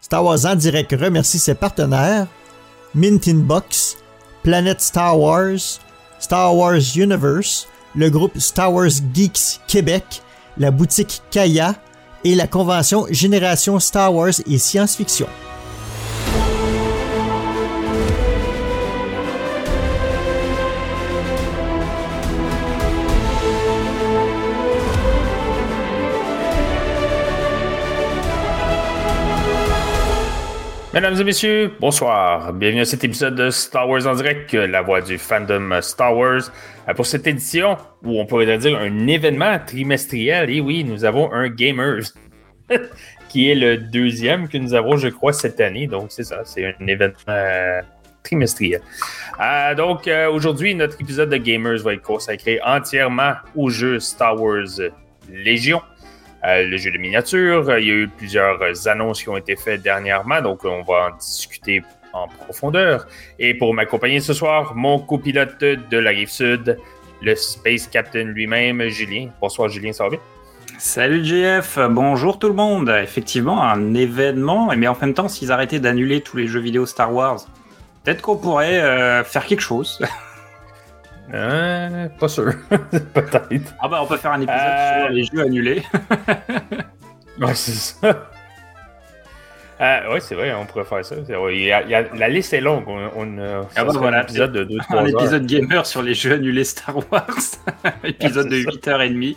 Star Wars en direct remercie ses partenaires Mint Inbox, Planète Star Wars Universe, le groupe Star Wars Geeks Québec, la boutique Kaya et la convention Génération Star Wars et Science-Fiction. Mesdames et messieurs, bonsoir. Bienvenue à cet épisode de Star Wars en direct, la voix du fandom Star Wars. Pour cette édition, où on pourrait dire un événement trimestriel, et oui, nous avons un Gamers, qui est le deuxième que nous avons, je crois, cette année. Donc, c'est ça, c'est un événement trimestriel. Donc, aujourd'hui, notre épisode de Gamers va être consacré entièrement au jeu Star Wars Légion. Le jeu de miniature, il y a eu plusieurs annonces qui ont été faites dernièrement, donc on va en discuter en profondeur. Et pour m'accompagner ce soir, mon copilote de la Rive-Sud, le Space Captain lui-même, Julien. Bonsoir Julien, ça va bien? Salut JF, bonjour tout le monde. Effectivement, un événement, mais en même temps, s'ils arrêtaient d'annuler tous les jeux vidéo Star Wars, peut-être qu'on pourrait faire quelque chose. Pas sûr. Peut-être. Ah bah on peut faire un épisode sur les jeux annulés. Ouais, c'est ça. Ouais, c'est vrai, on pourrait faire ça. La liste est longue. Ça sera un épisode de 2-3 heures. Un épisode gamer sur les jeux annulés Star Wars. Épisode de 8h30.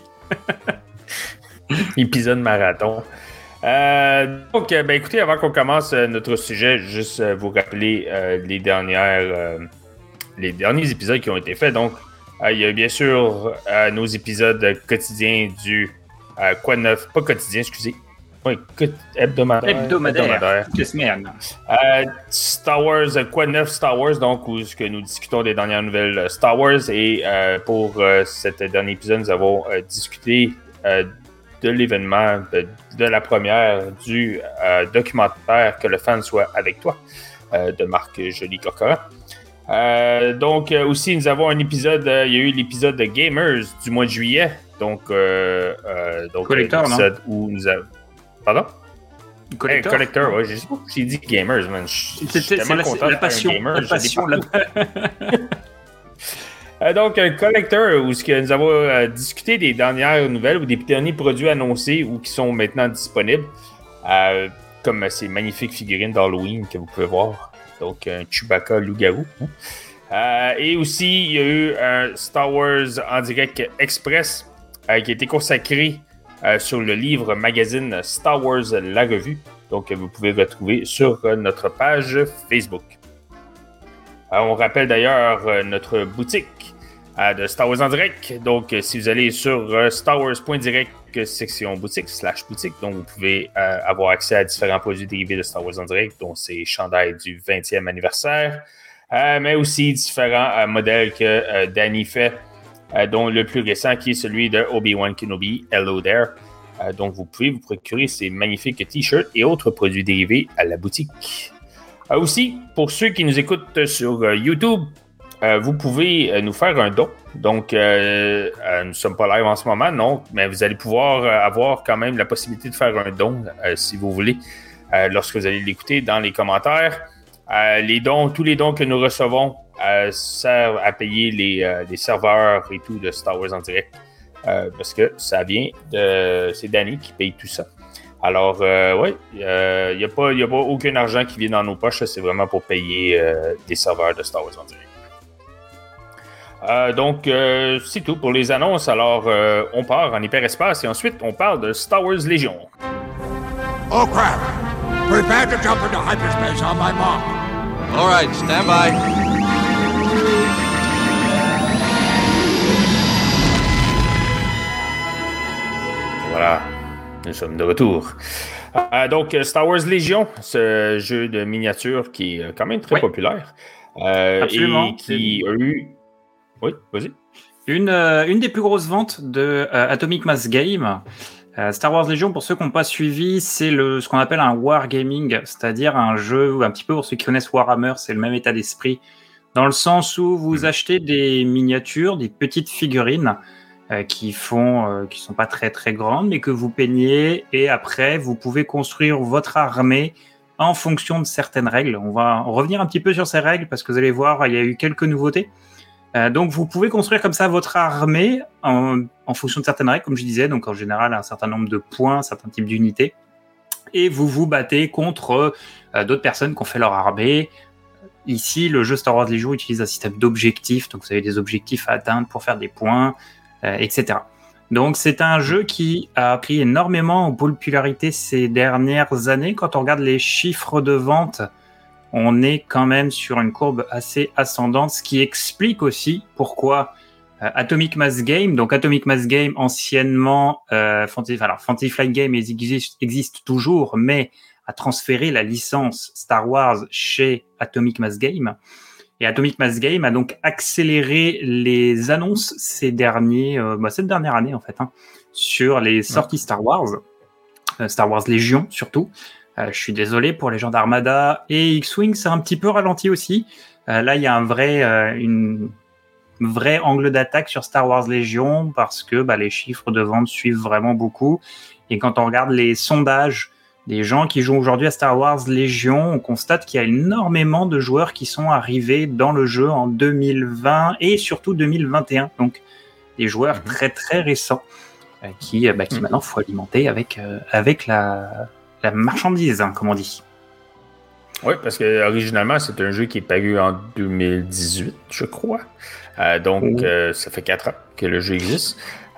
Épisode marathon. Donc, écoutez, avant qu'on commence notre sujet, juste vous rappeler les derniers épisodes qui ont été faits. Donc, il y a bien sûr nos épisodes quotidiens du Quoi de neuf, pas quotidien, excusez. Oui, hebdomadaire. Toutes les semaines. Star Wars, Quoi de neuf Star Wars, donc, où que nous discutons des dernières nouvelles Star Wars. Et pour cet dernier épisode, nous avons discuté de l'événement, de la première du documentaire Que le fan soit avec toi, de Marc Joly-Corcoran. Donc, aussi, nous avons un épisode, il y a eu l'épisode de Gamers du mois de juillet. Donc Collector, l'épisode où nous avons... Pardon? Collector, Collector, ouais. J'ai dit Gamers, man. C'est la passion. La passion donc, un Collector, où nous avons discuté des dernières nouvelles ou des derniers produits annoncés ou qui sont maintenant disponibles. Comme ces magnifiques figurines d'Halloween que vous pouvez voir. Donc, un Chewbacca loup-garou. Et aussi, il y a eu un Star Wars en direct express qui a été consacré sur le livre magazine Star Wars La Revue. Donc, vous pouvez retrouver sur notre page Facebook. On rappelle d'ailleurs notre boutique de Star Wars en direct. Donc, si vous allez sur starwars.direct, section boutique, /boutique, donc vous pouvez avoir accès à différents produits dérivés de Star Wars en direct, dont ces chandails du 20e anniversaire, mais aussi différents modèles que Danny fait, dont le plus récent qui est celui de Obi-Wan Kenobi, Hello There. Donc vous pouvez vous procurer ces magnifiques t-shirts et autres produits dérivés à la boutique. Aussi, pour ceux qui nous écoutent sur YouTube, vous pouvez nous faire un don. Donc, nous ne sommes pas live en ce moment, non, mais vous allez pouvoir avoir quand même la possibilité de faire un don, si vous voulez, lorsque vous allez l'écouter dans les commentaires. Tous les dons que nous recevons servent à payer les serveurs et tout de Star Wars en direct, parce que ça vient c'est Danny qui paye tout ça. Alors, oui, il n'y a pas aucun argent qui vient dans nos poches, c'est vraiment pour payer des serveurs de Star Wars en direct. Donc, c'est tout pour les annonces. Alors, on part en hyperespace et ensuite, on parle de Star Wars Légion. Oh crap! Prepare to jump into hyperspace on my mark. All right, stand by. Voilà, nous sommes de retour. Donc, Star Wars Légion, ce jeu de miniature qui est quand même très populaire. Absolument. Et qui a eu... Oui, vas-y. Une des plus grosses ventes de Atomic Mass Game. Star Wars Legion, pour ceux qui n'ont pas suivi, c'est ce qu'on appelle un wargaming, c'est-à-dire un jeu, un petit peu pour ceux qui connaissent Warhammer, c'est le même état d'esprit, dans le sens où vous achetez des miniatures, des petites figurines qui sont pas très très grandes, mais que vous peignez, et après vous pouvez construire votre armée en fonction de certaines règles. On va revenir un petit peu sur ces règles parce que vous allez voir, il y a eu quelques nouveautés. Donc, vous pouvez construire comme ça votre armée en fonction de certaines règles, comme je disais. Donc, en général, un certain nombre de points, un certain type d'unités. Et vous vous battez contre d'autres personnes qui ont fait leur armée. Ici, le jeu Star Wars Legion utilise un système d'objectifs. Donc, vous avez des objectifs à atteindre pour faire des points, etc. Donc, c'est un jeu qui a pris énormément en popularité ces dernières années. Quand on regarde les chiffres de vente, on est quand même sur une courbe assez ascendante, ce qui explique aussi pourquoi Atomic Mass Game, donc Atomic Mass Game anciennement Fantasy Flight Game existe toujours, mais a transféré la licence Star Wars chez Atomic Mass Game. Et Atomic Mass Game a donc accéléré les annonces cette dernière année en fait, sur les sorties Star Wars Légion surtout. Je suis désolé pour les gens d'Armada et X-Wing, c'est un petit peu ralenti aussi. Là, il y a une vraie angle d'attaque sur Star Wars Légion parce que les chiffres de vente suivent vraiment beaucoup. Et quand on regarde les sondages des gens qui jouent aujourd'hui à Star Wars Légion, on constate qu'il y a énormément de joueurs qui sont arrivés dans le jeu en 2020 et surtout 2021. Donc, des joueurs très très récents qui maintenant faut alimenter avec la marchandise, comme on dit. Oui, parce que originalement, c'est un jeu qui est paru en 2018, je crois. Donc, ça fait 4 ans que le jeu existe.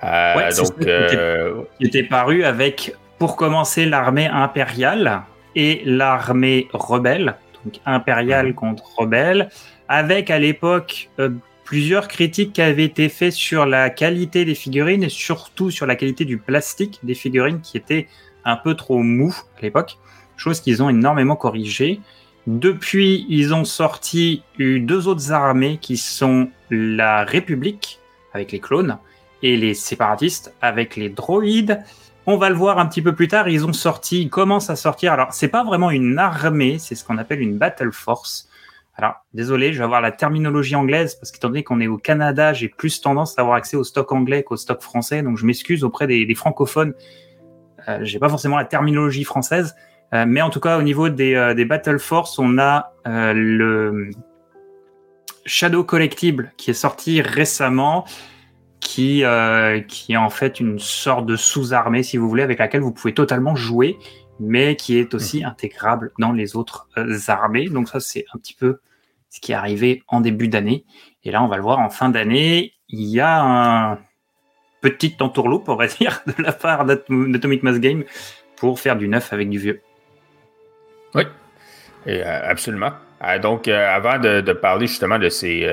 Il était paru avec, pour commencer, l'armée impériale et l'armée rebelle. Donc, impériale contre rebelle. Avec, à l'époque, plusieurs critiques qui avaient été faites sur la qualité des figurines et surtout sur la qualité du plastique des figurines qui était un peu trop mou à l'époque, chose qu'ils ont énormément corrigé. Depuis, ils ont sorti 2 autres armées qui sont la République avec les clones et les séparatistes avec les droïdes. On va le voir un petit peu plus tard, ils commencent à sortir. Alors, c'est pas vraiment une armée, c'est ce qu'on appelle une Battle Force. Alors, désolé, je vais avoir la terminologie anglaise parce qu'étant donné qu'on est au Canada, j'ai plus tendance à avoir accès au stock anglais qu'au stock français, donc je m'excuse auprès des francophones. J'ai pas forcément la terminologie française, mais en tout cas au niveau des Battle Force, on a le Shadow Collectible qui est sorti récemment, qui est en fait une sorte de sous-armée, si vous voulez, avec laquelle vous pouvez totalement jouer, mais qui est aussi intégrable dans les autres armées. Donc ça, c'est un petit peu ce qui est arrivé en début d'année. Et là, on va le voir en fin d'année. Il y a un petite entourloupe, on va dire, de la part d'Atomic Mass Game pour faire du neuf avec du vieux. Oui, et, absolument. Donc, avant de parler justement de ces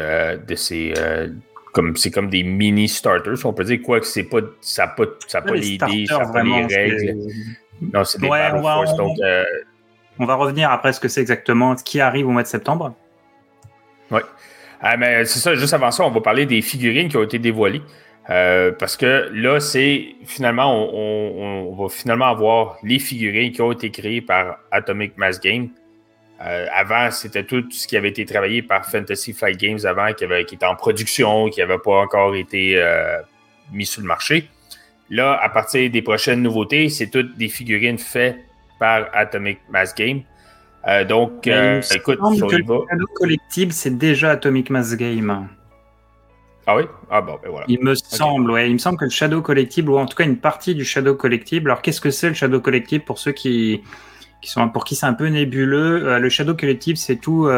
c'est comme des mini starters, on peut dire quoi que ça n'a pas les idées, ça n'a pas les règles. Non, c'est des Battle Force. On va revenir après ce que c'est exactement, ce qui arrive au mois de septembre. Oui. Mais c'est ça, juste avant ça, on va parler des figurines qui ont été dévoilées. Parce que là, c'est finalement, on va finalement avoir les figurines qui ont été créées par Atomic Mass Game. Avant, c'était tout ce qui avait été travaillé par Fantasy Flight Games avant, qui était en production, qui n'avait pas encore été mis sur le marché. Là, à partir des prochaines nouveautés, c'est toutes des figurines faites par Atomic Mass Game. Donc, écoute, le Shadow Collectible, c'est déjà Atomic Mass Game. Ah oui? Ah bon, ben voilà. Il me semble que le Shadow Collectible, ou en tout cas une partie du Shadow Collectible. Alors, qu'est-ce que c'est le Shadow Collectible pour ceux pour qui c'est un peu nébuleux? Le Shadow Collectible, c'est tout.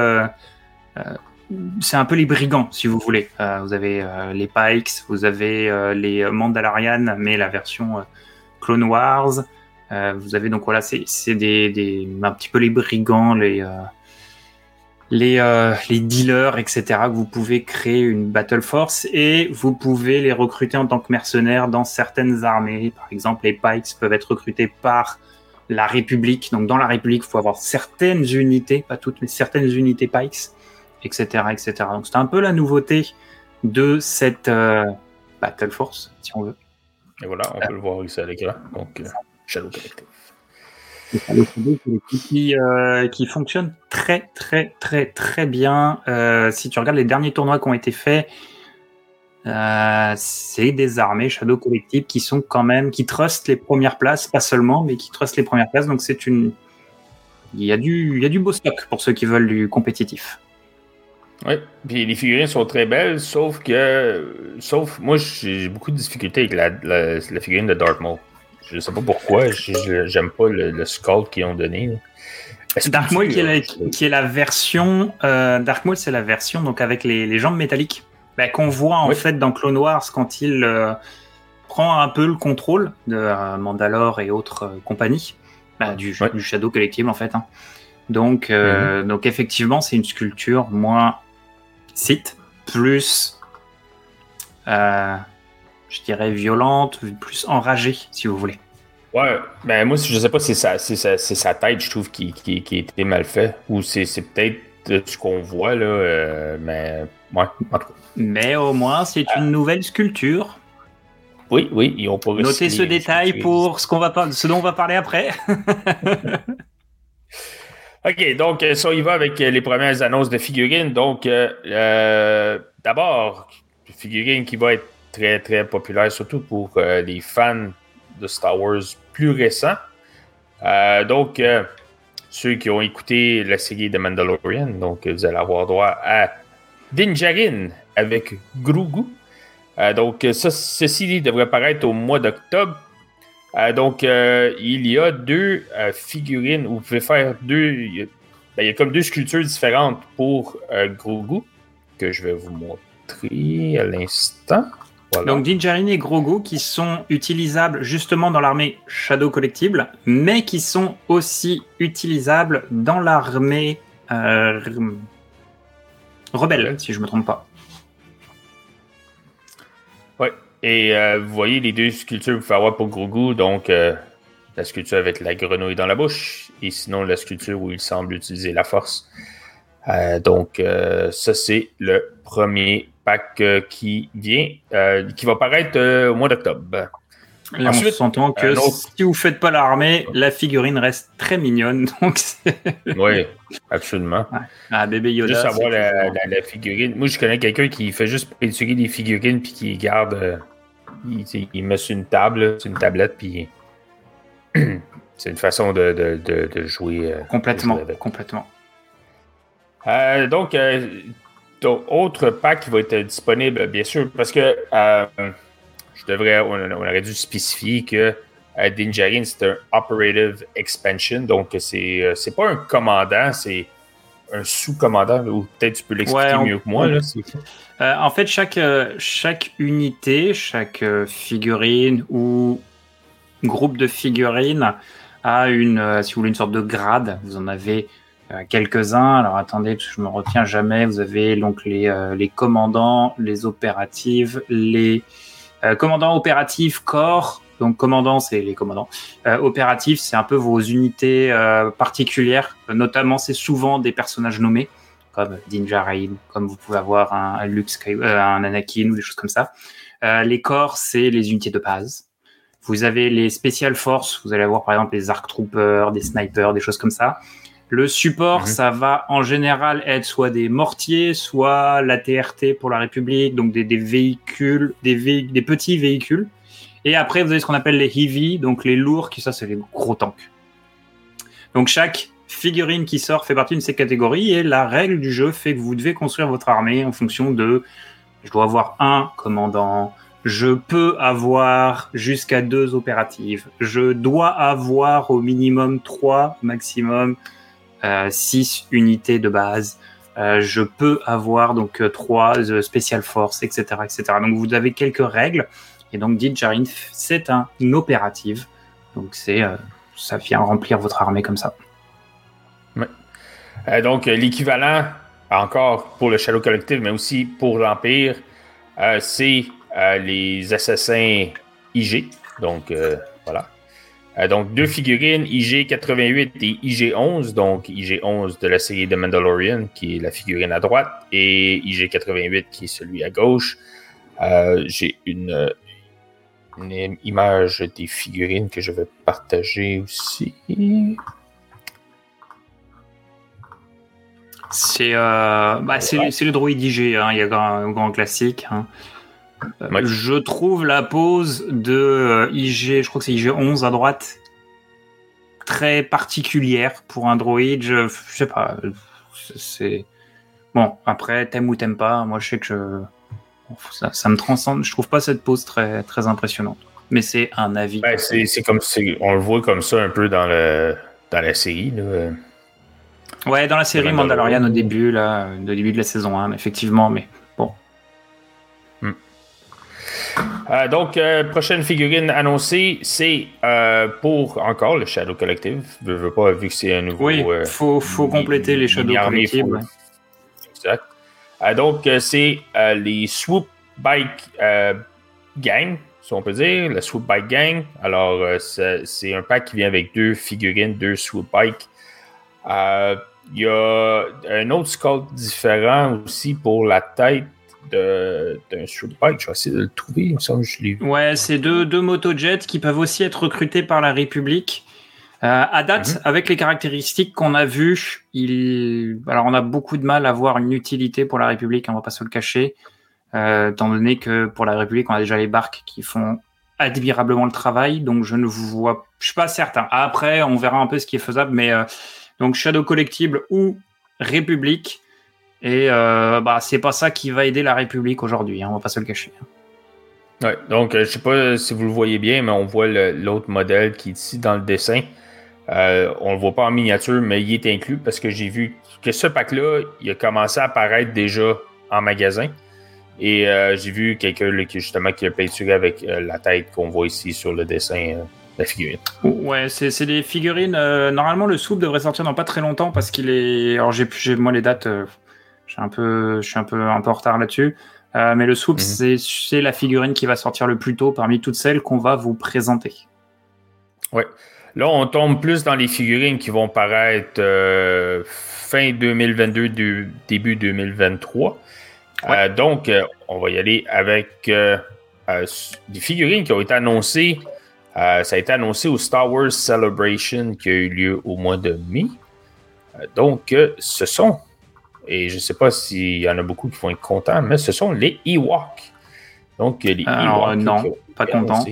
C'est un peu les brigands, si vous voulez. Vous avez les Pikes, vous avez les Mandalorian, mais la version Clone Wars. Vous avez donc voilà, c'est un petit peu les brigands, les dealers, etc. que vous pouvez créer une Battle Force et vous pouvez les recruter en tant que mercenaires dans certaines armées. Par exemple, les Pikes peuvent être recrutés par la République. Donc dans la République, il faut avoir certaines unités, pas toutes, mais certaines unités Pikes, etc., etc. Donc c'est un peu la nouveauté de cette Battle Force, si on veut. Et voilà, on peut le voir ici à l'écran. Donc Shadow Collective. Qui fonctionne très très très très bien. Si tu regardes les derniers tournois qui ont été faits, c'est des armées Shadow Collective qui sont quand même, qui trustent les premières places, pas seulement, mais qui trustent les premières places. Donc c'est il y a du beau stock pour ceux qui veulent du compétitif. Oui, puis les figurines sont très belles, sauf moi, j'ai beaucoup de difficultés avec la figurine de Darth Maul. Je sais pas pourquoi, j'aime pas le skull qu'ils ont donné. Là. Dark Maul qui est la version Dark Maul, c'est la version donc avec les jambes métalliques qu'on voit en fait dans Clone Wars quand il prend un peu le contrôle de Mandalore et autres compagnies du Shadow Collectible en fait. Hein. Donc effectivement c'est une sculpture moins Sith, plus je dirais violente, plus enragée si vous voulez. Ouais, ben moi je sais pas si c'est sa tête, je trouve, qui était mal fait, ou c'est peut-être ce qu'on voit là, mais ouais, en tout cas. Mais au moins c'est une nouvelle sculpture. Oui, ils ont pas notez ce détail pour ce dont on va parler après. Ok, donc ça on y va avec les premières annonces de figurines. Donc d'abord, une figurine qui va être très très populaire, surtout pour les fans de Star Wars plus récents. Donc, ceux qui ont écouté la série de Mandalorian, donc vous allez avoir droit à Din Djarin avec Grogu. Donc, ceci devrait paraître au mois d'octobre. Donc, il y a deux figurines où vous pouvez faire il y a comme deux sculptures différentes pour Grogu que je vais vous montrer à l'instant. Voilà. Donc Din Djarin et Grogu qui sont utilisables justement dans l'armée Shadow Collectible, mais qui sont aussi utilisables dans l'armée rebelle, si je ne me trompe pas. Oui, et vous voyez les deux sculptures que vous pouvez avoir pour Grogu, donc la sculpture avec la grenouille dans la bouche, et sinon la sculpture où il semble utiliser la force. Donc ça c'est le premier pack qui vient, qui va paraître au mois d'octobre. Et ensuite, on s'entend que si vous faites pas l'armée, la figurine reste très mignonne. Donc oui, absolument. Ouais. Ah, bébé Yoda. Juste avoir la figurine. Moi, je connais quelqu'un qui fait juste peinturer des figurines puis qui garde. Il met sur une table, sur une tablette, puis c'est une façon de jouer. Complètement, de jouer avec. complètement. Donc, autre pack qui va être disponible, bien sûr, parce que on aurait dû spécifier que Din Djarin, c'est un Operative Expansion, donc c'est pas un commandant, c'est un sous-commandant, ou peut-être tu peux l'expliquer mieux que moi. Là, en fait, chaque unité, chaque figurine ou groupe de figurines a si vous voulez, une sorte de grade. Vous en avez quelques-uns. Alors attendez, parce que je me retiens jamais. Vous avez donc les commandants, les opératives, les commandants opératifs corps. Donc commandants, c'est les commandants. Opératifs, c'est un peu vos unités particulières. Notamment, c'est souvent des personnages nommés, comme Din Djarin, comme vous pouvez avoir un Luke Skywalker, un Anakin ou des choses comme ça. Les corps, c'est les unités de base. Vous avez les Special Forces. Vous allez avoir par exemple les Arc Troopers, des snipers, des choses comme ça. Le support, ça va en général être soit des mortiers, soit la TRT pour la République, donc des véhicules, des petits véhicules. Et après, vous avez ce qu'on appelle les heavy, donc les lourds, ça c'est les gros tanks. Donc chaque figurine qui sort fait partie de ces catégories et la règle du jeu fait que vous devez construire votre armée en fonction de, je dois avoir un commandant, je peux avoir jusqu'à 2 opératives, je dois avoir au minimum 3, maximum 6 unités de base, je peux avoir donc 3 Special Force, etc., etc. Donc vous avez quelques règles. Et donc, Din Djarin, c'est une opérative. Donc, ça vient remplir votre armée comme ça. Oui. Donc, l'équivalent, encore pour le Shadow Collective, mais aussi pour l'Empire, c'est les assassins IG. Donc, voilà. Donc, 2 figurines, IG-88 et IG-11. Donc, IG-11 de la série de Mandalorian, qui est la figurine à droite, et IG-88 qui est celui à gauche. J'ai une image des figurines que je vais partager aussi. C'est le droïde IG, hein, il y a un grand classique. Hein. Je trouve la pose de IG, je crois que c'est IG 11 à droite, très particulière pour un droïde. Je sais pas. C'est bon. Après, t'aimes ou t'aimes pas. Moi, je sais que ça me transcende. Je trouve pas cette pose très très impressionnante. Mais c'est un avis. Ben, c'est comme on le voit comme ça un peu dans la série. Là. Ouais, dans la série Mandalorian au début de la saison 1, effectivement, mais bon. Donc, prochaine figurine annoncée, c'est pour encore le Shadow Collective. Je veux pas, vu que c'est un nouveau. Oui, faut compléter les Shadow Collective. Ouais. Exact. Donc, c'est les Swoop Bike Gang, si on peut dire, la Swoop Bike Gang. Alors, c'est un pack qui vient avec 2 figurines, 2 Swoop Bike. Il y a un autre sculpt différent aussi pour la tête d'un Swoop Bike. Je vais essayer de le trouver. Il me semble que je l'ai vu. Ouais, c'est deux motojets qui peuvent aussi être recrutés par la République. À date, avec les caractéristiques qu'on a vues, alors on a beaucoup de mal à voir une utilité pour la République, on va pas se le cacher, étant donné que pour la République, on a déjà les barques qui font admirablement le travail, donc je suis pas certain. Après, on verra un peu ce qui est faisable, mais donc Shadow Collectible ou République, et c'est pas ça qui va aider la République aujourd'hui, on va pas se le cacher. Ouais, donc je sais pas si vous le voyez bien, mais on voit l'autre modèle qui est ici dans le dessin. On le voit pas en miniature, mais il est inclus parce que j'ai vu que ce pack-là, il a commencé à apparaître déjà en magasin. Et j'ai vu quelqu'un là, qui a peinturé avec la tête qu'on voit ici sur le dessin de la figurine. Ouais, c'est des figurines. Normalement, le Swoop devrait sortir dans pas très longtemps parce qu'il est. Alors, j'ai moi les dates. Je suis un peu en retard là-dessus. Mais le Swoop, c'est la figurine qui va sortir le plus tôt parmi toutes celles qu'on va vous présenter. Ouais. Là, on tombe plus dans les figurines qui vont paraître fin 2022, début 2023. Ouais. Donc, on va y aller avec des figurines qui ont été annoncées. Ça a été annoncé au Star Wars Celebration qui a eu lieu au mois de mai. Donc, ce sont, et je ne sais pas s'il y en a beaucoup qui vont être contents, mais ce sont les Ewoks. Donc, les Ewoks. Non, pas content.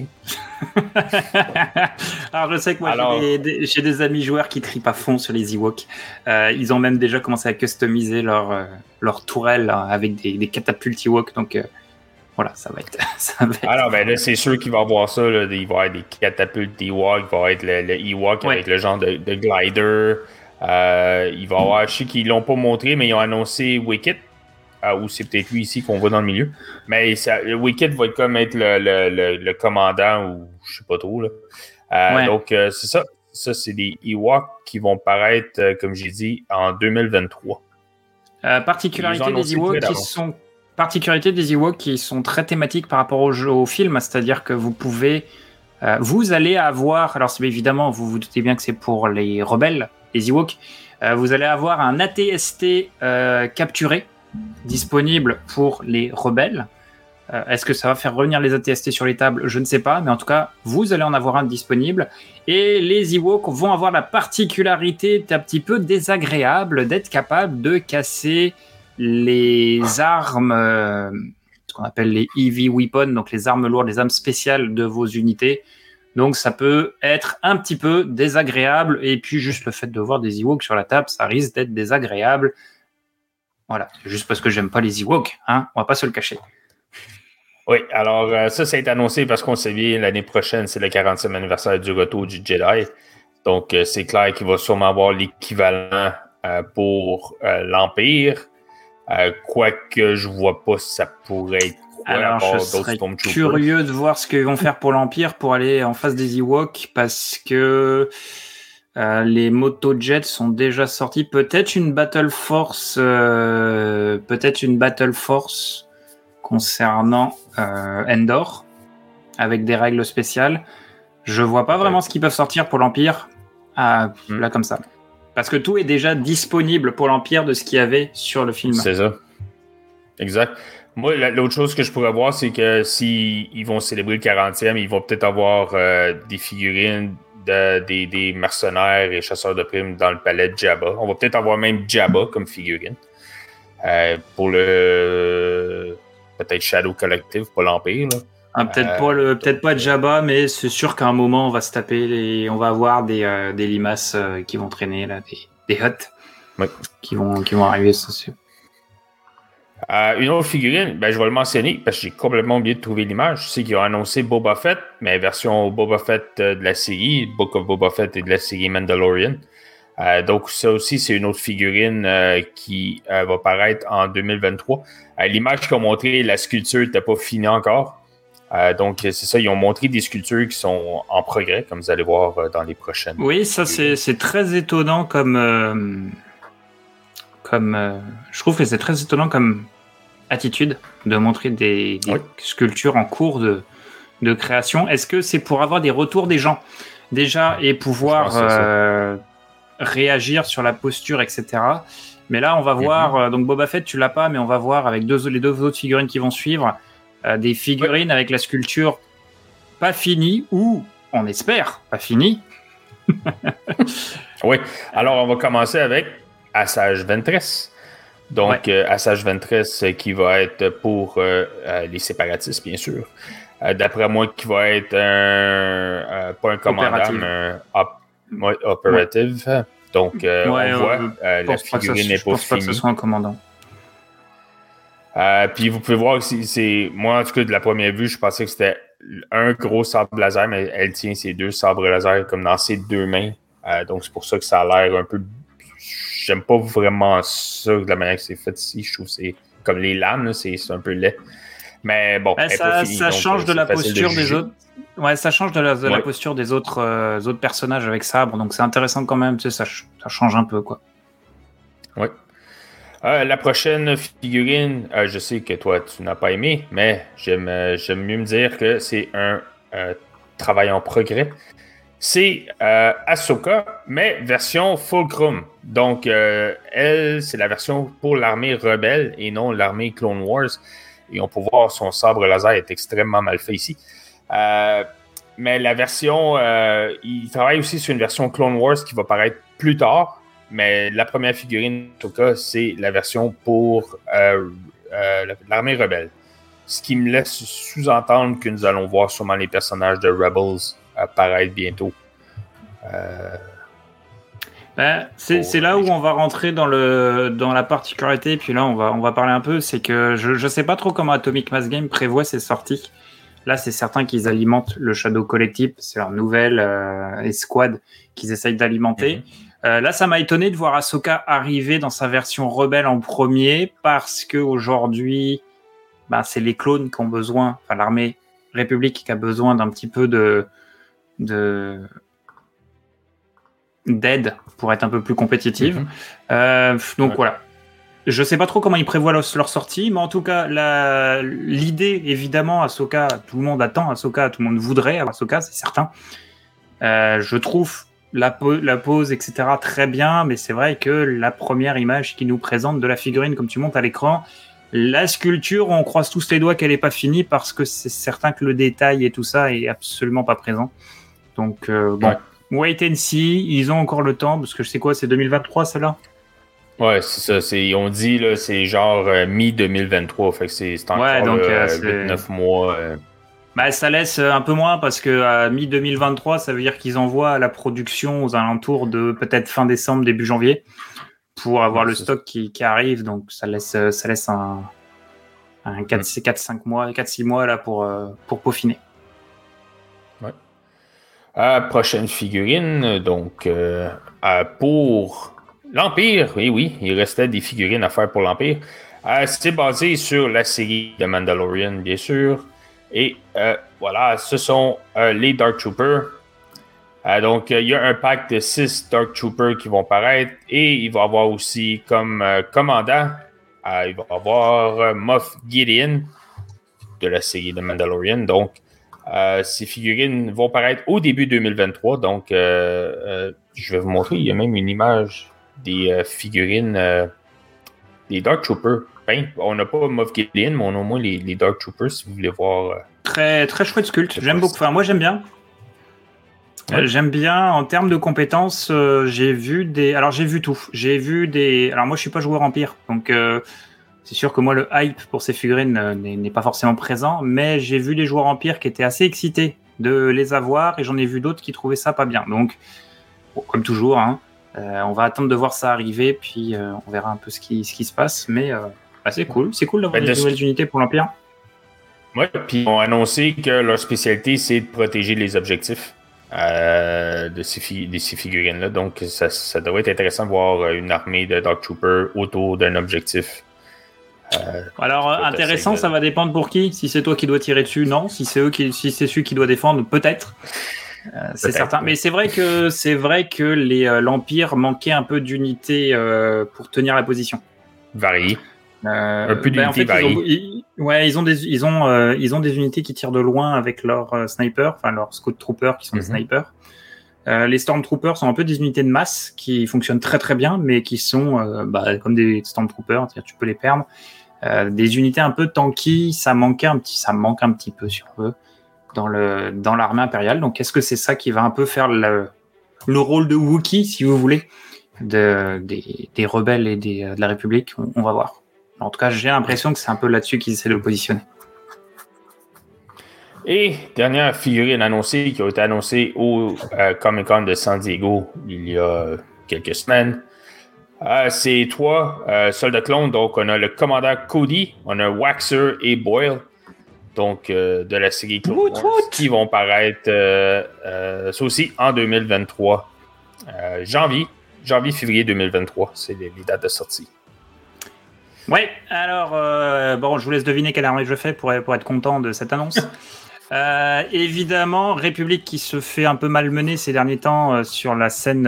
Alors, je sais que moi, j'ai des amis joueurs qui tripent à fond sur les Ewoks. Ils ont même déjà commencé à customiser leur tourelle avec des catapultes Ewoks. Donc, voilà, ça va être. Alors, ben là, c'est sûr qu'il va y avoir ça. Là, il va y avoir des catapultes Ewok. Il va y avoir le Ewok avec le genre de glider. Il va y avoir, je sais qu'ils l'ont pas montré, mais ils ont annoncé Wicket. Ou c'est peut-être lui ici qu'on voit dans le milieu. Mais le Wicket va comme être le commandant ou je sais pas trop. Là. Donc, c'est ça. Ça, c'est des Ewoks qui vont paraître, comme j'ai dit, en 2023. Particularité des Ewoks qui sont très thématiques par rapport au film, c'est-à-dire que vous allez avoir, alors c'est évidemment, vous vous doutez bien que c'est pour les rebelles, les Ewoks, vous allez avoir un AT-ST capturé, disponible pour les rebelles. Est-ce que ça va faire revenir les AT-ST sur les tables? Je ne sais pas, mais en tout cas, vous allez en avoir un disponible. Et les Ewoks vont avoir la particularité un petit peu désagréable d'être capables de casser les armes, ce qu'on appelle les heavy weapons, donc les armes lourdes, les armes spéciales de vos unités. Donc ça peut être un petit peu désagréable, et puis juste le fait de voir des Ewoks sur la table, ça risque d'être désagréable. Voilà, juste parce que j'aime pas les Ewoks, hein, on va pas se le cacher. Oui, alors ça a été annoncé parce qu'on sait bien, l'année prochaine, c'est le 40e anniversaire du retour du Jedi. Donc c'est clair qu'il va sûrement avoir l'équivalent pour l'Empire. Quoique je vois pas si ça pourrait être quoi. Alors je serais curieux de voir ce qu'ils vont faire pour l'Empire pour aller en face des Ewoks, parce que les motojets sont déjà sortis. Peut-être une Battle Force concernant Endor avec des règles spéciales. Je vois pas vraiment ce qu'ils peuvent sortir pour l'Empire là comme ça. Parce que tout est déjà disponible pour l'Empire de ce qu'il y avait sur le film. C'est ça. Exact. Moi, l'autre chose que je pourrais voir, c'est que s'ils vont célébrer le 40e, ils vont peut-être avoir des figurines des mercenaires et chasseurs de primes dans le palais de Jabba. On va peut-être avoir même Jabba comme figurine. Pour le peut-être Shadow Collective, pas l'Empire. Peut-être pas Jabba, mais c'est sûr qu'à un moment on va se taper on va avoir des limaces qui vont traîner là, des huts qui vont arriver, c'est sûr. Une autre figurine, je vais le mentionner parce que j'ai complètement oublié de trouver l'image. Je sais qu'ils ont annoncé Boba Fett, mais version Boba Fett de la série, Book of Boba Fett et de la série Mandalorian. Donc ça aussi, c'est une autre figurine qui va paraître en 2023. L'image qu'ils ont montré, la sculpture n'était pas finie encore. Donc c'est ça, ils ont montré des sculptures qui sont en progrès, comme vous allez voir dans les prochaines. Oui, ça c'est très étonnant comme je trouve que c'est très étonnant comme attitude de montrer des sculptures en cours de création. Est-ce que c'est pour avoir des retours des gens déjà et pouvoir réagir sur la posture, etc. Mais là, on va voir, donc Boba Fett, tu l'as pas, mais on va voir avec les deux autres figurines qui vont suivre, des figurines avec la sculpture pas finie ou, on espère, pas finie. Oui, alors on va commencer avec Asajj Ventress. Donc, Asajj Ventress qui va être pour les séparatistes, bien sûr. D'après moi, qui va être pas un commandant, mais un operative. Donc, on voit la figurine n'est pas finie. Je pense pas que ce soit un commandant. Puis vous pouvez voir que moi, en tout cas, de la première vue, je pensais que c'était un gros sabre laser, mais elle tient ses deux sabres laser comme dans ses deux mains. Donc, c'est pour ça que ça a l'air un peu... J'aime pas vraiment ça de la manière que c'est fait ici. Je trouve que c'est comme les lames, là, c'est un peu laid. Mais bon, ça change de la posture des autres. Ouais, ça change de la posture des autres personnages avec sabre. Donc c'est intéressant quand même. Tu sais, ça change un peu, quoi. Oui. La prochaine figurine, je sais que toi tu n'as pas aimé, mais j'aime mieux me dire que c'est un travail en progrès. C'est Ahsoka, mais version Fulcrum. Donc, elle, c'est la version pour l'armée rebelle et non l'armée Clone Wars. Et on peut voir son sabre laser est extrêmement mal fait ici. Mais la version, il travaille aussi sur une version Clone Wars qui va paraître plus tard. Mais la première figurine, en tout cas, c'est la version pour l'armée rebelle. Ce qui me laisse sous-entendre que nous allons voir sûrement les personnages de Rebels apparaître bientôt. C'est là où on va rentrer dans la particularité, puis là on va parler un peu, c'est que je sais pas trop comment Atomic Mass Games prévoit ses sorties. Là c'est certain qu'ils alimentent le Shadow Collective, c'est leur nouvelle escouade qu'ils essayent d'alimenter. Là ça m'a étonné de voir Ahsoka arriver dans sa version rebelle en premier, parce que aujourd'hui c'est les clones qui ont besoin, enfin l'armée République qui a besoin d'un petit peu d'aide pour être un peu plus compétitive. Donc voilà. Je sais pas trop comment ils prévoient leur sortie, mais en tout cas, l'idée, évidemment, Ahsoka, tout le monde attend Ahsoka, tout le monde voudrait avoir Ahsoka, c'est certain. Je trouve la pose, etc., très bien, mais c'est vrai que la première image qui nous présente de la figurine, comme tu montes à l'écran, la sculpture, on croise tous les doigts qu'elle n'est pas finie parce que c'est certain que le détail et tout ça est absolument pas présent. Donc, wait and see, ils ont encore le temps, parce que je sais quoi, c'est 2023, celle-là? Ouais, c'est ça. On dit, là, c'est genre mi-2023, fait que c'est encore 8-9 mois. Ça laisse un peu moins, parce que à mi-2023, ça veut dire qu'ils envoient la production aux alentours de peut-être fin décembre, début janvier, pour avoir le stock qui arrive, donc ça laisse un 4-5 mois, 4-6 mois là pour peaufiner. Prochaine figurine, donc pour l'Empire, oui, il restait des figurines à faire pour l'Empire. C'est basé sur la série de Mandalorian, bien sûr. Et voilà, ce sont les Dark Troopers. Donc, il y a un pack de 6 Dark Troopers qui vont paraître. Et il va y avoir aussi comme commandant, il va y avoir Moff Gideon de la série de Mandalorian. Donc, ces figurines vont paraître au début 2023. Donc, je vais vous montrer. Il y a même une image des figurines des Dark Troopers. On n'a pas Moff Gideon, mais on a au moins les Dark Troopers si vous voulez voir. Très, très chouette sculpte. J'aime beaucoup. Enfin, moi, j'aime bien. J'aime bien. En termes de compétences, j'ai vu des. Alors, j'ai vu tout. J'ai vu des. Alors, moi, je suis pas joueur Empire. Donc, C'est sûr que moi, le hype pour ces figurines n'est pas forcément présent, mais j'ai vu des joueurs Empire qui étaient assez excités de les avoir et j'en ai vu d'autres qui trouvaient ça pas bien. Donc, bon, comme toujours, hein, on va attendre de voir ça arriver, puis on verra un peu ce qui se passe. Mais c'est cool d'avoir des nouvelles unités pour l'Empire. Oui, puis ils ont annoncé que leur spécialité, c'est de protéger les objectifs de ces figurines-là. Donc, ça devrait être intéressant de voir une armée de Dark Troopers autour d'un objectif. Alors, intéressant, ça va dépendre pour qui. Si c'est toi qui dois tirer dessus, non. Si c'est celui qui doit défendre, peut-être. C'est certain. Mais c'est vrai que l'Empire manquait un peu d'unités pour tenir la position. Varié. Un peu d'unités variées. Ils ont des unités qui tirent de loin avec leurs snipers, enfin leurs scout troopers qui sont des snipers. Les stormtroopers sont un peu des unités de masse qui fonctionnent très très bien, mais qui sont comme des stormtroopers, c'est-à-dire tu peux les perdre. Des unités un peu tanky, ça manque un petit peu sur eux dans l'armée impériale. Donc est-ce que c'est ça qui va un peu faire le rôle de Wookiee, si vous voulez, des rebelles et de la République? On va voir. En tout cas, j'ai l'impression que c'est un peu là-dessus qu'ils essaient de le positionner. Et dernière figurine annoncée qui a été annoncée au Comic-Con de San Diego il y a quelques semaines. C'est 3 soldats clones. Donc, on a le commandant Cody, on a Waxer et Boyle. Donc, de la série Clone Wars, qui vont paraître ça aussi en 2023. Janvier-février 2023, c'est les dates de sortie. Ouais, alors, je vous laisse deviner quelle armée je fais pour être content de cette annonce. Évidemment, République qui se fait un peu malmener ces derniers temps sur la scène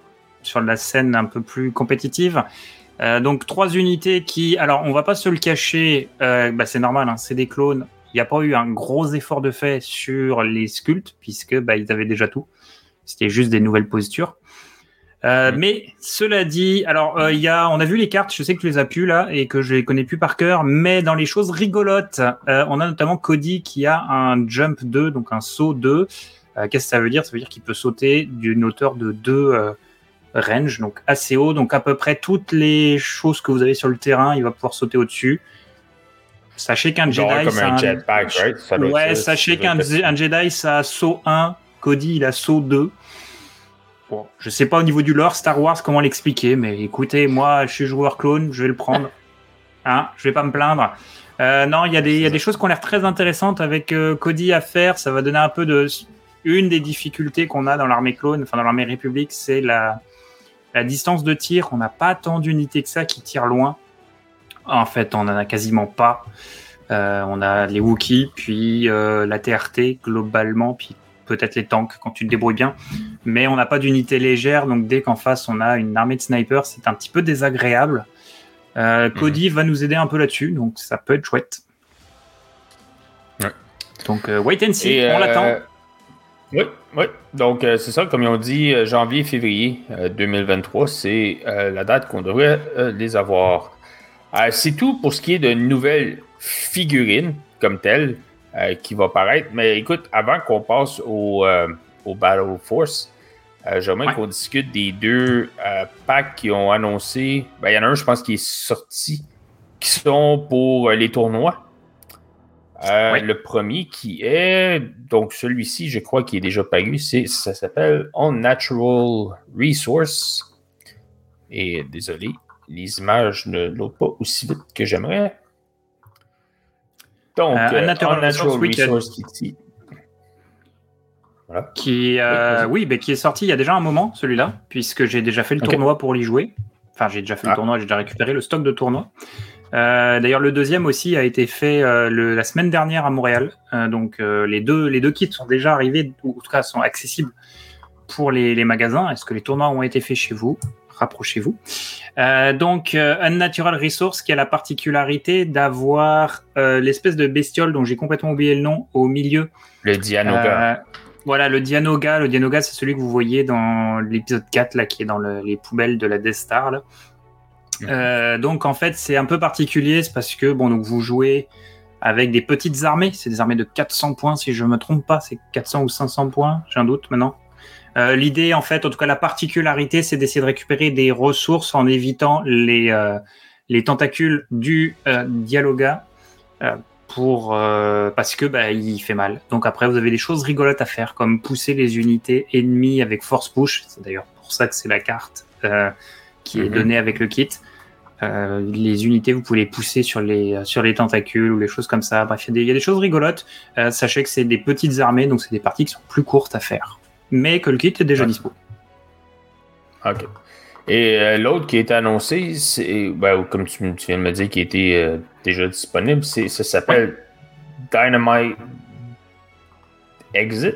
un peu plus compétitive. Donc, 3 unités qui... Alors, on va pas se le cacher, c'est normal, hein, c'est des clones. Il n'y a pas eu un gros effort de fait sur les sculptes, puisque ils avaient déjà tout. C'était juste des nouvelles postures. Mais cela dit, alors on a vu les cartes, je sais que tu les as plus là et que je les connais plus par cœur, mais dans les choses rigolotes, on a notamment Cody qui a un jump 2, donc un saut 2. Qu'est-ce que ça veut dire? Ça veut dire qu'il peut sauter d'une hauteur de 2 range, donc assez haut, donc à peu près toutes les choses que vous avez sur le terrain, il va pouvoir sauter au-dessus. Sachez qu'un Jedi, comme un jetpack, right? Sachez qu'un Jedi, ça a saut 1, Cody, il a saut 2. Bon, je sais pas au niveau du lore Star Wars comment l'expliquer, mais écoutez, moi, je suis joueur clone, je vais le prendre. Hein, je vais pas me plaindre. Non, il y a des choses qui ont l'air très intéressantes avec Cody à faire. Ça va donner un peu une des difficultés qu'on a dans l'armée clone, enfin dans l'armée République, c'est la distance de tir. On n'a pas tant d'unités que ça qui tirent loin. En fait, on en a quasiment pas. On a les Wookiees, puis la TRT globalement, puis peut-être les tanks quand tu te débrouilles bien, mais on n'a pas d'unité légère, donc dès qu'en face on a une armée de snipers, c'est un petit peu désagréable. Cody va nous aider un peu là-dessus, donc ça peut être chouette. Ouais. Donc wait and see, on l'attend. Oui. Donc c'est ça, comme ils ont dit, janvier-février 2023, c'est la date qu'on devrait les avoir. C'est tout pour ce qui est de nouvelles figurines comme telles. Qui va paraître. Mais écoute, avant qu'on passe au Battle Force, j'aimerais qu'on discute des 2 packs qui ont annoncé. Il y en a un, je pense, qui est sorti, qui sont pour les tournois. Le premier qui est, donc celui-ci, je crois qu'il est déjà pagu, ça s'appelle Unnatural Resource. Et désolé, les images ne loadent pas aussi vite que j'aimerais. Donc, Unnatural Resource voilà. qui est sorti il y a déjà un moment, celui-là, puisque j'ai déjà fait le tournoi pour l'y jouer. Enfin, j'ai déjà fait le tournoi, j'ai déjà récupéré le stock de tournoi. D'ailleurs, le deuxième aussi a été fait la semaine dernière à Montréal. Donc, les deux kits sont déjà arrivés, ou en tout cas sont accessibles pour les magasins. Est-ce que les tournois ont été faits chez vous? Rapprochez-vous. Donc, Unnatural Resource qui a la particularité d'avoir l'espèce de bestiole dont j'ai complètement oublié le nom au milieu. Le Dianoga. Voilà, le Dianoga. Le Dianoga, c'est celui que vous voyez dans l'épisode 4, là, qui est dans les poubelles de la Death Star. Là. Donc, en fait, c'est un peu particulier. C'est parce que donc, vous jouez avec des petites armées. C'est des armées de 400 points, si je ne me trompe pas. C'est 400 ou 500 points. J'ai un doute maintenant. L'idée, en fait, en tout cas, la particularité, c'est d'essayer de récupérer des ressources en évitant les les tentacules du Dialoga parce que il fait mal. Donc après, vous avez des choses rigolotes à faire, comme pousser les unités ennemies avec Force Push. C'est d'ailleurs pour ça que c'est la carte qui est donnée avec le kit. Les unités, vous pouvez les pousser sur les tentacules ou les choses comme ça. Bref, il y a des choses rigolotes. Sachez que c'est des petites armées, donc c'est des parties qui sont plus courtes à faire. Mais que le kit est déjà dispo. OK. Et l'autre qui est annoncé, c'est, comme tu viens de me dire, qui était déjà disponible, ça s'appelle Dynamite Exit.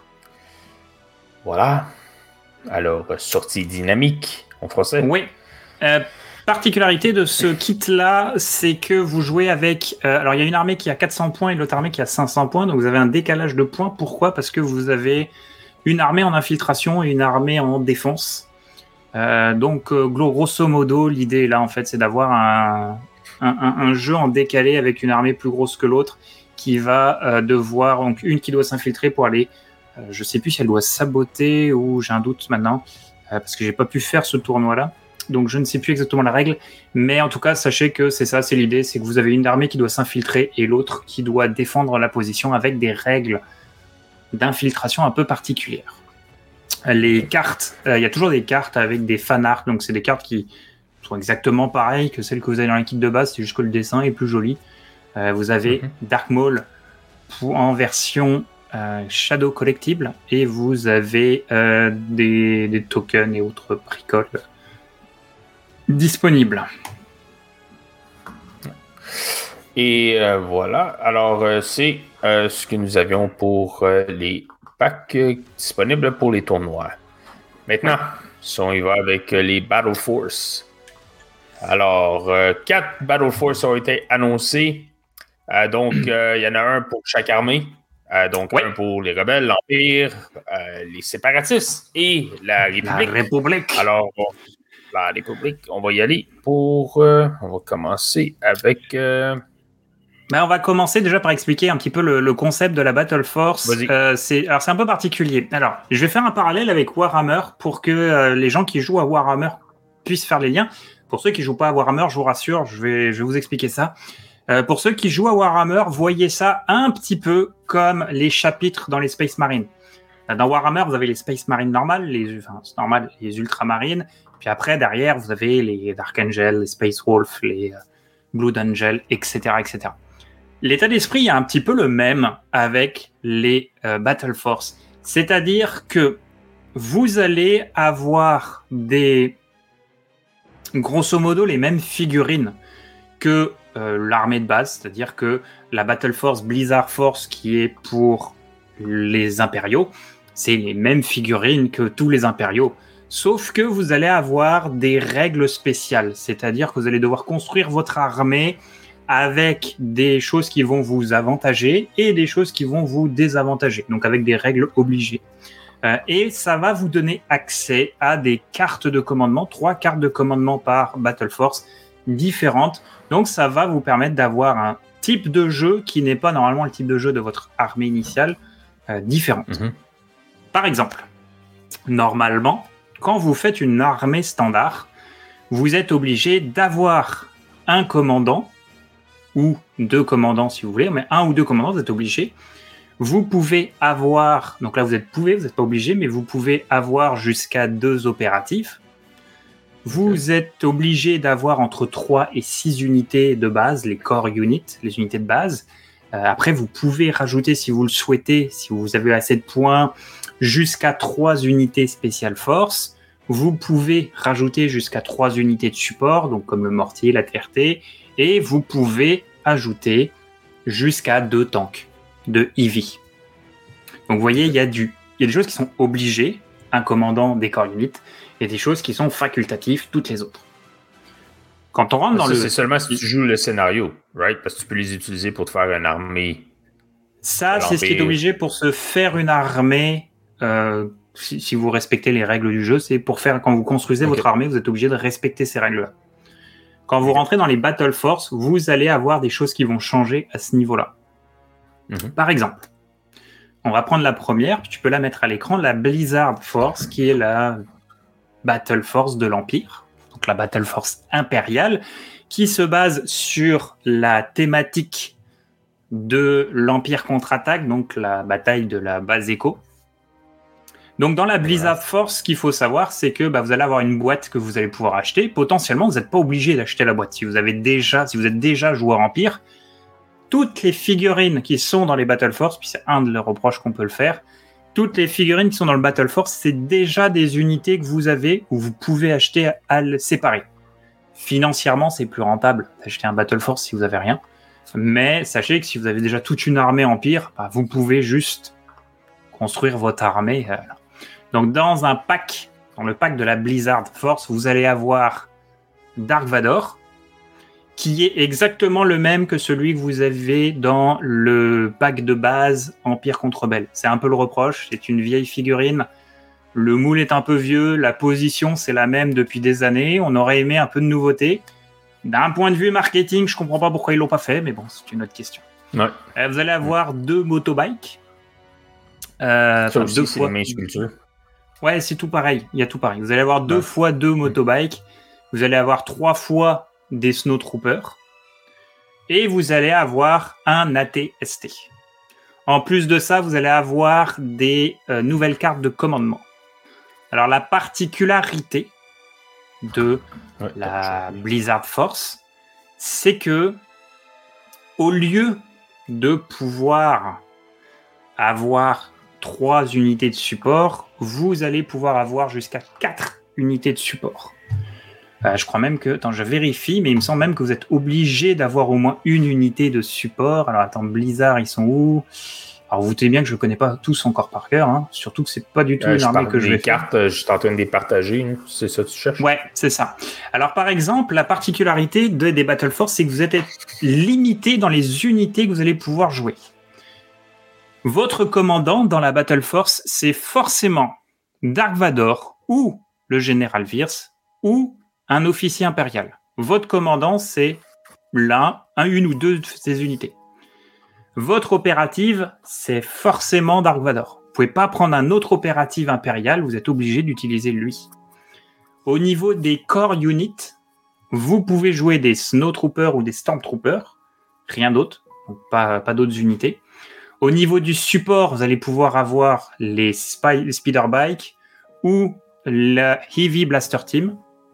Voilà. Alors, sortie dynamique en français. Oui. Particularité de ce kit-là, c'est que vous jouez avec... alors, il y a une armée qui a 400 points et l'autre armée qui a 500 points. Donc, vous avez un décalage de points. Pourquoi ? Parce que vous avez une armée en infiltration et une armée en défense. Donc, grosso modo, l'idée, là, en fait, c'est d'avoir un jeu en décalé avec une armée plus grosse que l'autre qui va devoir... Donc, une qui doit s'infiltrer pour aller... je sais plus si elle doit saboter ou j'ai un doute maintenant, parce que j'ai pas pu faire ce tournoi-là. Donc je ne sais plus exactement la règle, mais en tout cas, sachez que c'est ça, c'est l'idée, c'est que vous avez une armée qui doit s'infiltrer et l'autre qui doit défendre la position avec des règles d'infiltration un peu particulières. Les cartes, il y a toujours des cartes avec des fan art, donc c'est des cartes qui sont exactement pareilles que celles que vous avez dans l'équipe de base, c'est juste que le dessin est plus joli. Vous avez Dark Maul en version Shadow collectible et vous avez des tokens et autres bricoles disponible. Et voilà. Alors, c'est ce que nous avions pour les packs disponibles pour les tournois. Maintenant, si on y va avec les Battle Force. Alors, 4 Battle Force ont été annoncés. Donc, il y en a un pour chaque armée. Donc, un pour les rebelles, l'Empire, les séparatistes et la République. La République. Alors, la République, on va y aller pour... on va commencer avec... On va commencer déjà par expliquer un petit peu le concept de la Battle Force. C'est un peu particulier. Alors, je vais faire un parallèle avec Warhammer pour que les gens qui jouent à Warhammer puissent faire les liens. Pour ceux qui jouent pas à Warhammer, je vous rassure, je vais vous expliquer ça. Pour ceux qui jouent à Warhammer, voyez ça un petit peu comme les chapitres dans les Space Marines. Dans Warhammer, vous avez les Space Marines normales, les Ultramarines. Puis après, derrière, vous avez les Dark Angel, les Space Wolf, les Blood Angel, etc., etc. L'état d'esprit est un petit peu le même avec les Battle Force. C'est-à-dire que vous allez avoir grosso modo, les mêmes figurines que l'armée de base. C'est-à-dire que la Battle Force Blizzard Force, qui est pour les impériaux, c'est les mêmes figurines que tous les impériaux. Sauf que vous allez avoir des règles spéciales, c'est-à-dire que vous allez devoir construire votre armée avec des choses qui vont vous avantager et des choses qui vont vous désavantager, donc avec des règles obligées. Et ça va vous donner accès à des cartes de commandement, 3 cartes de commandement par Battle Force différentes. Donc ça va vous permettre d'avoir un type de jeu qui n'est pas normalement le type de jeu de votre armée initiale, différente. Par exemple, normalement, quand vous faites une armée standard, vous êtes obligé d'avoir un commandant, ou 2 commandants si vous voulez, mais 1 ou 2 commandants, vous êtes obligé. Vous pouvez avoir, donc là vous n'êtes pas obligé, mais vous pouvez avoir jusqu'à 2 opératifs. Vous êtes obligé d'avoir entre 3 et 6 unités de base, les core units, les unités de base. Après, vous pouvez rajouter, si vous le souhaitez, si vous avez assez de points, jusqu'à 3 unités spéciales force. Vous pouvez rajouter jusqu'à 3 unités de support, donc comme le mortier, la TRT, et vous pouvez ajouter jusqu'à 2 tanks de EV. Donc vous voyez, il y a des choses qui sont obligées, un commandant des core units, et des choses qui sont facultatives, toutes les autres. Quand on rentre dans c'est seulement si tu joues le scénario, right? Parce que tu peux les utiliser pour te faire une armée. Ça, c'est ce qui est obligé pour se faire une armée. Si vous respectez les règles du jeu, c'est pour faire, quand vous construisez votre armée, vous êtes obligé de respecter ces règles-là. Quand vous rentrez dans les Battle Force, vous allez avoir des choses qui vont changer à ce niveau-là. Par exemple, on va prendre la première, puis tu peux la mettre à l'écran, la Blizzard Force, qui est la Battle Force de l'Empire. donc la Battle Force impériale, qui se base sur la thématique de l'Empire contre-attaque, donc la bataille de la base Echo. Donc dans la Blizzard Force, ce qu'il faut savoir, c'est que vous allez avoir une boîte que vous allez pouvoir acheter. Potentiellement, vous n'êtes pas obligé d'acheter la boîte. Si vous êtes déjà joueur Empire, toutes les figurines qui sont dans les Battle Force, puis c'est un de leurs reproches qu'on peut le faire, toutes les figurines qui sont dans le Battle Force, c'est déjà des unités que vous avez ou vous pouvez acheter à le séparer. Financièrement, c'est plus rentable d'acheter un Battle Force si vous n'avez rien. Mais sachez que si vous avez déjà toute une armée Empire, vous pouvez juste construire votre armée. Donc dans le pack de la Blizzard Force, vous allez avoir Dark Vador, qui est exactement le même que celui que vous avez dans le pack de base Empire contre Rebelle. C'est un peu le reproche, c'est une vieille figurine, le moule est un peu vieux, la position c'est la même depuis des années, on aurait aimé un peu de nouveauté. D'un point de vue marketing, je comprends pas pourquoi ils l'ont pas fait, mais bon, c'est une autre question. Ouais. Vous allez avoir 2 motobikes. Ça aussi, 2 c'est fois. la même sculpture. Ouais, c'est tout pareil. Il y a tout pareil. Vous allez avoir 2 fois 2 motobikes. Vous allez avoir 3 fois des snowtroopers. Et vous allez avoir un AT-ST. En plus de ça, vous allez avoir des nouvelles cartes de commandement. Alors, la particularité de la Blizzard Force, c'est que au lieu de pouvoir avoir 3 unités de support, vous allez pouvoir avoir jusqu'à 4 unités de support. Je crois même que... Attends, je vérifie, mais il me semble même que vous êtes obligé d'avoir au moins une unité de support. Alors attends, Blizzard, ils sont où ? Alors vous vous doutez bien que je ne connais pas tous encore par cœur, hein. Surtout que c'est pas du tout une armée que je vais faire. Les cartes, je suis en train de les partager, hein. C'est ça que tu cherches? Ouais, c'est ça. Alors par exemple, la particularité des Battle Force, c'est que vous êtes limité dans les unités que vous allez pouvoir jouer. Votre commandant dans la Battle Force, c'est forcément Dark Vador ou le général Wirth ou un officier impérial. Votre commandant, c'est une ou deux de ces unités. Votre opérative, c'est forcément Dark Vador. Vous pouvez pas prendre un autre opérative impérial, vous êtes obligé d'utiliser lui. Au niveau des core units, vous pouvez jouer des Snowtroopers ou des Stormtroopers, rien d'autre, donc pas d'autres unités. Au niveau du support, vous allez pouvoir avoir les Speederbike ou la Heavy Blaster Team,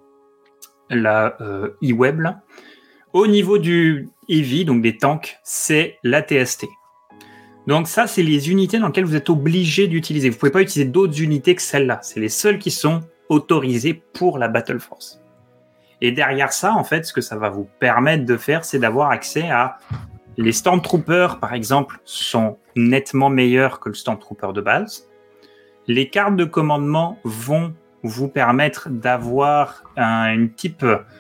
la E-Web. Au niveau du Heavy, donc des tanks, c'est la TST. Donc ça, c'est les unités dans lesquelles vous êtes obligé d'utiliser. Vous ne pouvez pas utiliser d'autres unités que celles-là. C'est les seules qui sont autorisées pour la Battle Force. Et derrière ça, en fait, ce que ça va vous permettre de faire, c'est d'avoir accès à... Les Stormtroopers, par exemple, sont nettement meilleurs que le Stormtrooper de base. Les cartes de commandement vont vous permettre d'avoir une type...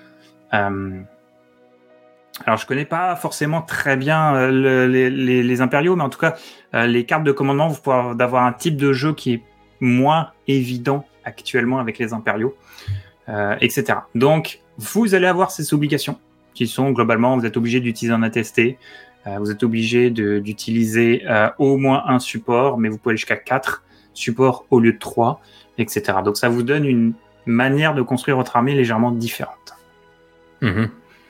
alors, je connais pas forcément très bien les impériaux, mais en tout cas, les cartes de commandement, vous pouvez avoir un type de jeu qui est moins évident actuellement avec les impériaux, etc. Donc, vous allez avoir ces obligations qui sont globalement, vous êtes obligé d'utiliser un ATST, vous êtes obligé d'utiliser au moins un support, mais vous pouvez aller jusqu'à 4 supports au lieu de 3, etc. Donc, ça vous donne une manière de construire votre armée légèrement différente. Mm-hmm.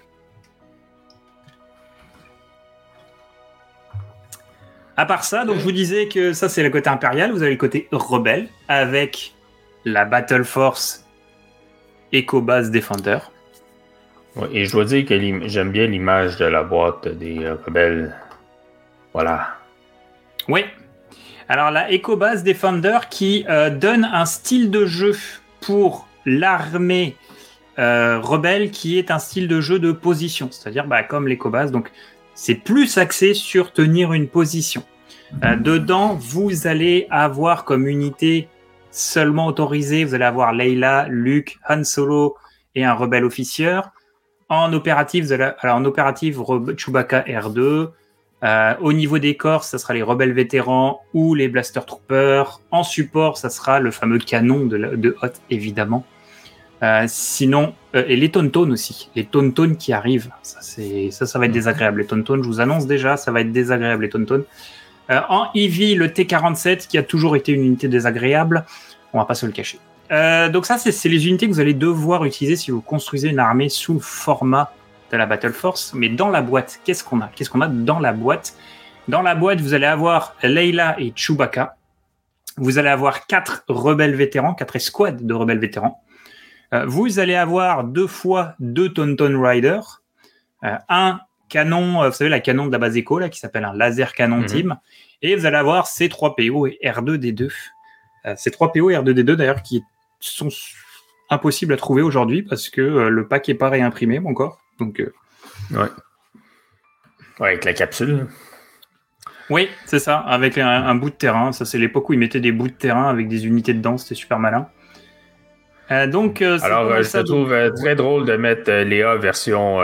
À part ça, donc je vous disais que ça c'est le côté impérial, vous avez le côté rebelle avec la Battle Force Echo Base Defender. Ouais, et je dois dire que j'aime bien l'image de la boîte des rebelles. Voilà. Oui. Alors la Echo Base Defender qui donne un style de jeu pour l'armée rebelle qui est un style de jeu de position, c'est-à-dire comme l'Echo Base, donc c'est plus axé sur tenir une position. Dedans, vous allez avoir comme unité seulement autorisée, vous allez avoir Leila, Luke, Han Solo et un rebelle officier. En opérative, Chewbacca R2. Au niveau des corps, ça sera les rebelles vétérans ou les Blaster Troopers. En support, ça sera le fameux canon de Hoth, évidemment. Sinon, et les Tauntauns aussi. Les Tauntauns qui arrivent, ça va être désagréable. Les Tauntauns, je vous annonce déjà, ça va être désagréable, les Tauntauns. En Eevee, le T-47, qui a toujours été une unité désagréable, on va pas se le cacher. Donc ça, c'est les unités que vous allez devoir utiliser si vous construisez une armée sous le format de la Battle Force. Mais dans la boîte, qu'est-ce qu'on a dans la boîte? Dans la boîte, vous allez avoir Leila et Chewbacca. Vous allez avoir 4 rebelles vétérans, 4 escouades de rebelles vétérans. Vous allez avoir 2 fois 2 Tauntaun Riders. Un canon, vous savez, la canon de la base Echo, là, qui s'appelle un laser canon team. Et vous allez avoir C3PO et R2D2. C3PO et R2D2, d'ailleurs, qui sont impossibles à trouver aujourd'hui parce que le pack n'est pas réimprimé encore. Donc, Ouais, avec la capsule. oui, c'est ça, avec un bout de terrain. Ça, c'est l'époque où ils mettaient des bouts de terrain avec des unités dedans. C'était super malin. Donc, alors, je trouve très drôle de mettre Léa version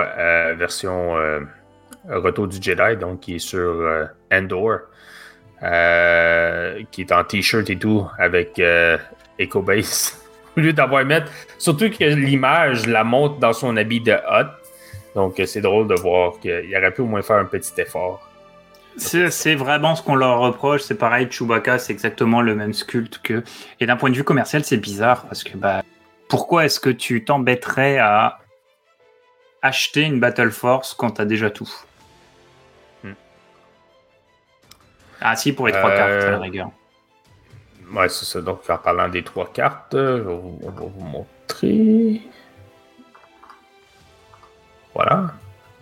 Retour du Jedi, donc qui est sur Endor, qui est en t-shirt et tout, avec Echo Base. Au lieu d'avoir mettre. Surtout que l'image la montre dans son habit de Hot. Donc, c'est drôle de voir qu'il aurait pu au moins faire un petit effort. C'est vraiment ce qu'on leur reproche. C'est pareil, Chewbacca, c'est exactement le même sculpte que. Et d'un point de vue commercial, c'est bizarre parce que pourquoi est-ce que tu t'embêterais à acheter une Battle Force quand t'as déjà tout? Ah si, pour les 3 cartes, à la rigueur. Ouais, c'est ça. Donc, en parlant des 3 cartes, on va vous montrer. Voilà.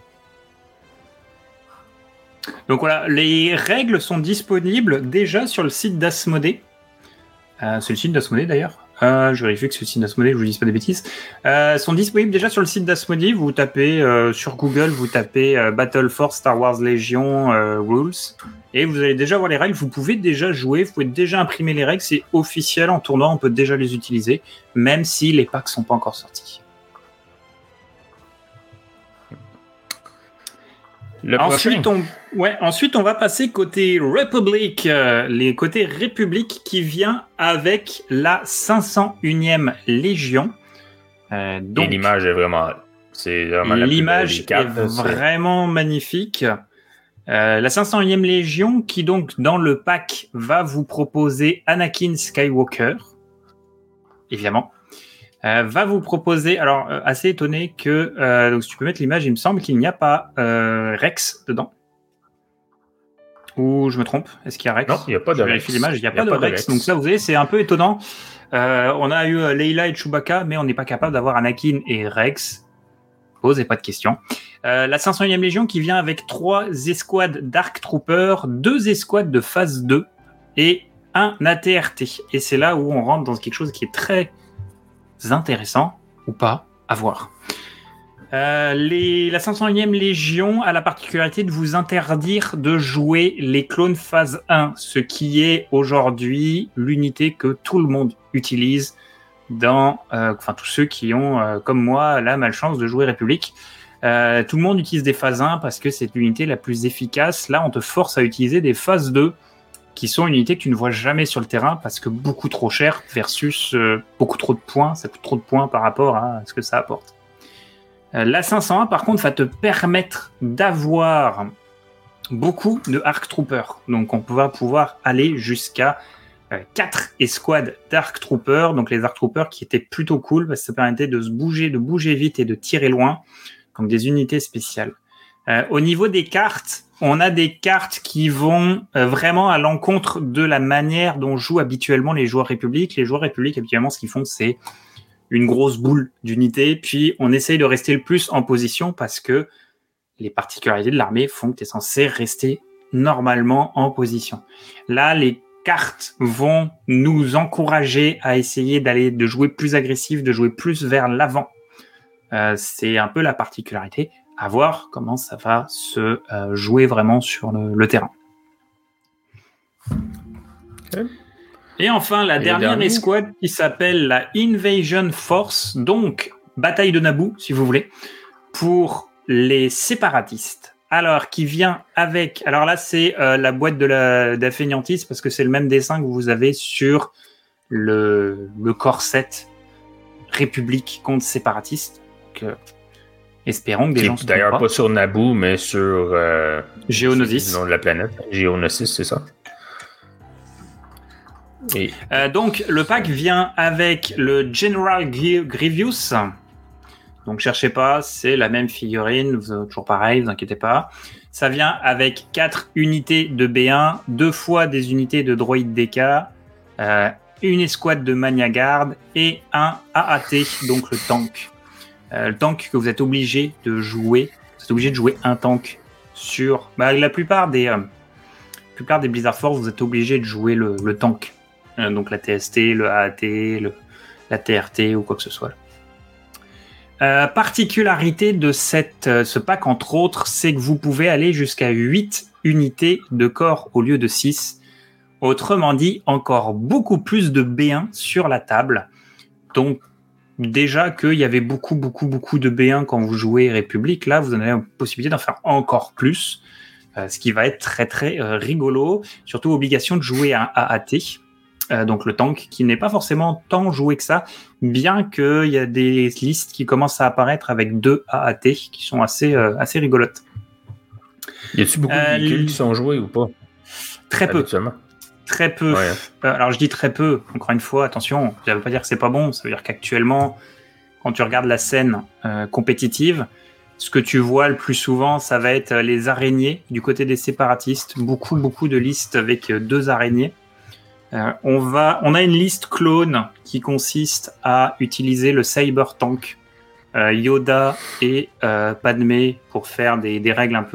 Donc voilà, les règles sont disponibles déjà sur le site d'Asmodée. C'est le site d'Asmodée d'ailleurs. Je vérifie que c'est le site d'Asmodée, je vous dis pas des bêtises. Sont disponibles déjà sur le site d'Asmodée. Vous tapez sur Google, vous tapez Battle Force Star Wars Legion Rules. Et vous allez déjà voir les règles. Vous pouvez déjà jouer, vous pouvez déjà imprimer les règles. C'est officiel en tournoi, on peut déjà les utiliser, même si les packs sont pas encore sortis. Ensuite, on va passer côté Republic, les côtés République qui vient avec la 501e Légion. Donc, et l'image est vraiment... L'image est vraiment magnifique. La 501e Légion qui donc dans le pack va vous proposer Anakin Skywalker, évidemment. Va vous proposer, alors assez étonné que, donc si tu peux mettre l'image, il me semble qu'il n'y a pas Rex dedans. Ou je me trompe, est-ce qu'il y a Rex? Non, il n'y a pas de Rex. Je vérifie l'image, il n'y a pas de Rex. Donc ça, vous voyez, c'est un peu étonnant. On a eu Leila et Chewbacca, mais on n'est pas capable d'avoir Anakin et Rex. Posez pas de questions. La 501e Légion qui vient avec 3 escouades Dark Troopers, 2 escouades de phase 2 et un ATRT. Et c'est là où on rentre dans quelque chose qui est très intéressant, ou pas, à voir. La 501e Légion a la particularité de vous interdire de jouer les clones phase 1, ce qui est aujourd'hui l'unité que tout le monde utilise dans, tous ceux qui ont, comme moi, la malchance de jouer République. Tout le monde utilise des phases 1 parce que c'est l'unité la plus efficace. Là, on te force à utiliser des phases 2 qui sont une unité que tu ne vois jamais sur le terrain parce que beaucoup trop cher versus beaucoup trop de points. Ça coûte trop de points par rapport à ce que ça apporte. La 501, par contre, va te permettre d'avoir beaucoup de Arc Troopers. Donc, on va pouvoir aller jusqu'à 4 escouades d'Arc Troopers. Donc, les Arc Troopers qui étaient plutôt cool parce que ça permettait de bouger vite et de tirer loin. Donc, des unités spéciales. Au niveau des cartes, on a des cartes qui vont vraiment à l'encontre de la manière dont jouent habituellement les joueurs République. Les joueurs République, habituellement, ce qu'ils font, c'est une grosse boule d'unités, puis on essaye de rester le plus en position parce que les particularités de l'armée font que tu es censé rester normalement en position. Là, les cartes vont nous encourager à essayer de jouer plus agressif, de jouer plus vers l'avant. C'est un peu la particularité. À voir comment ça va se jouer vraiment sur le terrain. Okay. Et enfin, la dernière escouade qui s'appelle la Invasion Force, donc bataille de Naboo, si vous voulez, pour les séparatistes. Alors, qui vient avec... Alors là, c'est la boîte de la fainéantise, parce que c'est le même dessin que vous avez sur le corset République contre séparatiste. Donc, espérons que des gens se trompent pas. D'ailleurs, pas sur Naboo, mais sur... Geonosis. Le nom de la planète. Geonosis, c'est ça. Et... Donc, le pack vient avec le General Grievous. Donc, cherchez pas, c'est la même figurine, toujours pareil, vous inquiétez pas. Ça vient avec 4 unités de B1, 2 fois des unités de droïde DK, une escouade de Mania Guard et un AAT, donc le tank. Le tank que vous êtes obligé de jouer. Vous êtes obligé de jouer un tank sur... la plupart des Blizzard Force, vous êtes obligé de jouer le tank. Donc la TST, le AAT, la TRT ou quoi que ce soit. Particularité de ce pack, entre autres, c'est que vous pouvez aller jusqu'à 8 unités de corps au lieu de 6. Autrement dit, encore beaucoup plus de B1 sur la table. Donc, déjà qu'il y avait beaucoup de B1 quand vous jouez République, là, vous en avez la possibilité d'en faire encore plus. Ce qui va être très, très rigolo. Surtout, obligation de jouer un AAT. Donc le tank qui n'est pas forcément tant joué que ça, bien qu'il y a des listes qui commencent à apparaître avec 2 AAT qui sont assez rigolotes. Y a-t-il beaucoup de véhicules qui sont joués ou pas? Très peu. Très peu. Ouais. Alors je dis très peu, encore une fois, attention, ça veut pas dire que c'est pas bon, ça veut dire qu'actuellement, quand tu regardes la scène compétitive, ce que tu vois le plus souvent, ça va être les araignées du côté des séparatistes, beaucoup de listes avec 2 araignées. On a une liste clone qui consiste à utiliser le Cyber Tank, Yoda et Padmé pour faire des règles un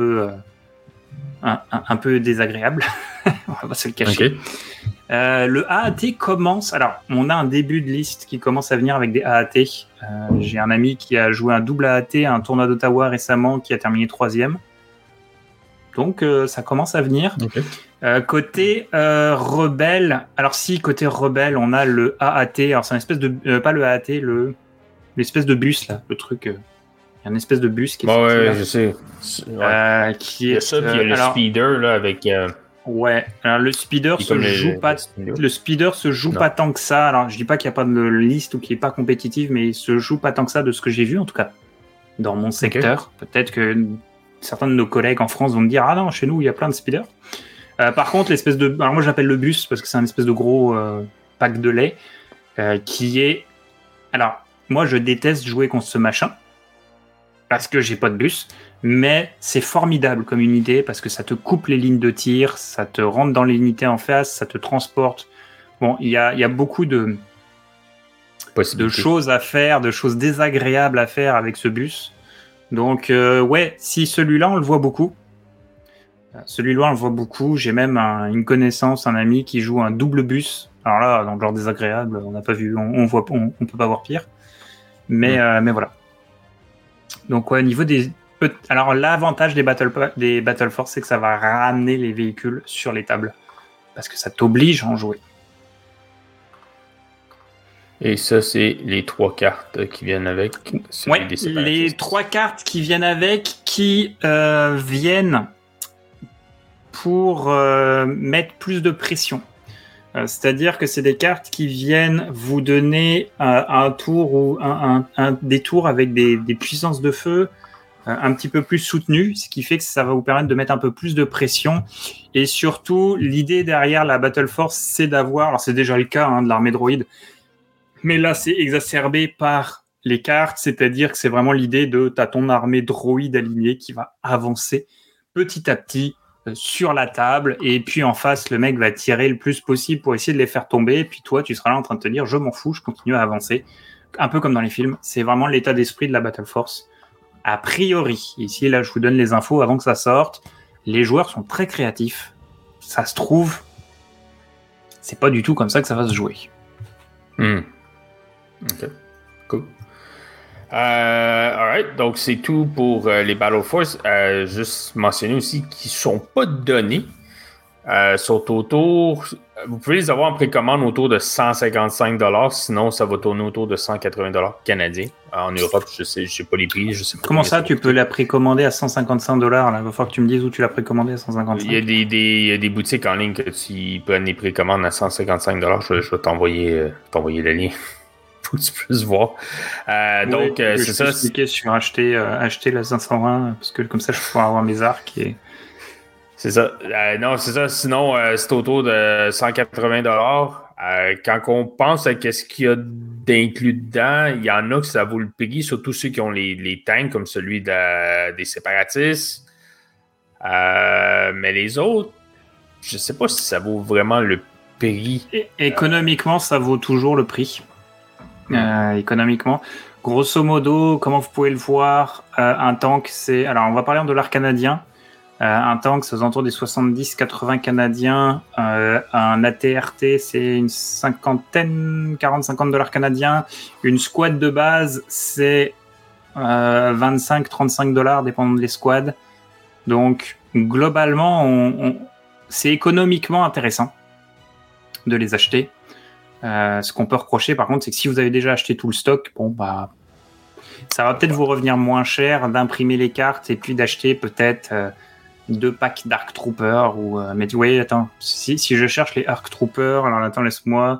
peu désagréables. On va pas se le cacher. Okay. Le AAT commence... Alors, on a un début de liste qui commence à venir avec des AAT. J'ai un ami qui a joué un double AAT à un tournoi d'Ottawa récemment qui a terminé 3e. Donc, ça commence à venir. Okay. Côté rebelle, alors si côté rebelle on a le AAT, alors c'est une espèce de pas le AAT, l'espèce de bus là, le truc, il y a une espèce de bus qui est sorti, ouais, là, je sais. Qui est il y a ça, puis il y a le speeder là avec. Ouais, alors le speeder se joue pas. Le speeder se joue pas tant que ça. Alors je dis pas qu'il y a pas de liste ou qu'il est pas compétitif, mais il se joue pas tant que ça de ce que j'ai vu en tout cas dans mon secteur. Okay. Peut-être que certains de nos collègues en France vont me dire ah non, chez nous il y a plein de speeders. Par contre, l'espèce de... Alors moi, j'appelle le bus parce que c'est un espèce de gros pack de lait qui est... Alors, moi, je déteste jouer contre ce machin parce que j'ai pas de bus, mais c'est formidable comme unité parce que ça te coupe les lignes de tir, ça te rentre dans les unités en face, ça te transporte. Bon, il y a beaucoup de choses à faire, de choses désagréables à faire avec ce bus. Donc, ouais, si celui-là, on le voit beaucoup. Celui-là, on le voit beaucoup. J'ai même une connaissance, un ami qui joue un double bus. Alors là, dans le genre désagréable, on n'a pas vu, on peut pas voir pire. Mais voilà. Donc ouais, au niveau des... Alors l'avantage des Battle Force, c'est que ça va ramener les véhicules sur les tables. Parce que ça t'oblige à en jouer. Et ça, c'est les 3 cartes qui viennent avec. Oui, les 3 cartes qui viennent avec, qui viennent pour mettre plus de pression. C'est-à-dire que c'est des cartes qui viennent vous donner un tour ou des tours avec des puissances de feu un petit peu plus soutenues, ce qui fait que ça va vous permettre de mettre un peu plus de pression. Et surtout, l'idée derrière la Battle Force, c'est d'avoir... Alors c'est déjà le cas de l'armée droïde, mais là c'est exacerbé par les cartes, c'est-à-dire que c'est vraiment l'idée de t'as ton armée droïde alignée qui va avancer petit à petit sur la table, et puis en face le mec va tirer le plus possible pour essayer de les faire tomber, et puis toi tu seras là en train de te dire je m'en fous, je continue à avancer, un peu comme dans les films. C'est vraiment l'état d'esprit de la Battle Force a priori. Ici là je vous donne les infos avant que ça sorte. Les joueurs sont très créatifs, ça se trouve c'est pas du tout comme ça que ça va se jouer. Ok, cool. Alright, donc c'est tout pour les Battle Force. Juste mentionner aussi qu'ils ne sont pas donnés. Sont autour. Vous pouvez les avoir en précommande autour de 155$, sinon ça va tourner autour de 180$ canadiens. En Europe, je sais pas les prix. Je sais pas. Comment ça, tu peux la précommander à 155$? Là, il va falloir que tu me dises où tu l'as précommandé à 155$. Il y a des boutiques en ligne que tu prennent les précommandes à 155$. Je vais t'envoyer le lien. Faut que tu puisses voir. Donc, c'est ça. Je cliquer sur acheter la 520 parce que comme ça, je pourrai avoir mes arcs. C'est ça. Non, c'est ça. Sinon, c'est autour de 180$. Quand on pense à ce qu'il y a d'inclus dedans, il y en a que ça vaut le prix, surtout ceux qui ont les tanks, comme celui des séparatistes. Mais les autres, je sais pas si ça vaut vraiment le prix. Économiquement, ça vaut toujours le prix. Économiquement. Grosso modo, comment vous pouvez le voir, un tank, c'est... Alors, on va parler en dollars canadiens. Un tank, c'est aux alentours des 70-80 canadiens. Un ATRT, c'est une 40-50 dollars canadiens. Une squad de base, c'est 25-35 dollars, dépendant des squads. Donc, globalement, c'est économiquement intéressant de les acheter. Ce qu'on peut reprocher, par contre, c'est que si vous avez déjà acheté tout le stock, bon, bah, ça va peut-être vous revenir moins cher d'imprimer les cartes et puis d'acheter peut-être 2 packs d'Arc Trooper. Mais tu vois, attends, si je cherche les Arc Trooper, alors attends, laisse-moi.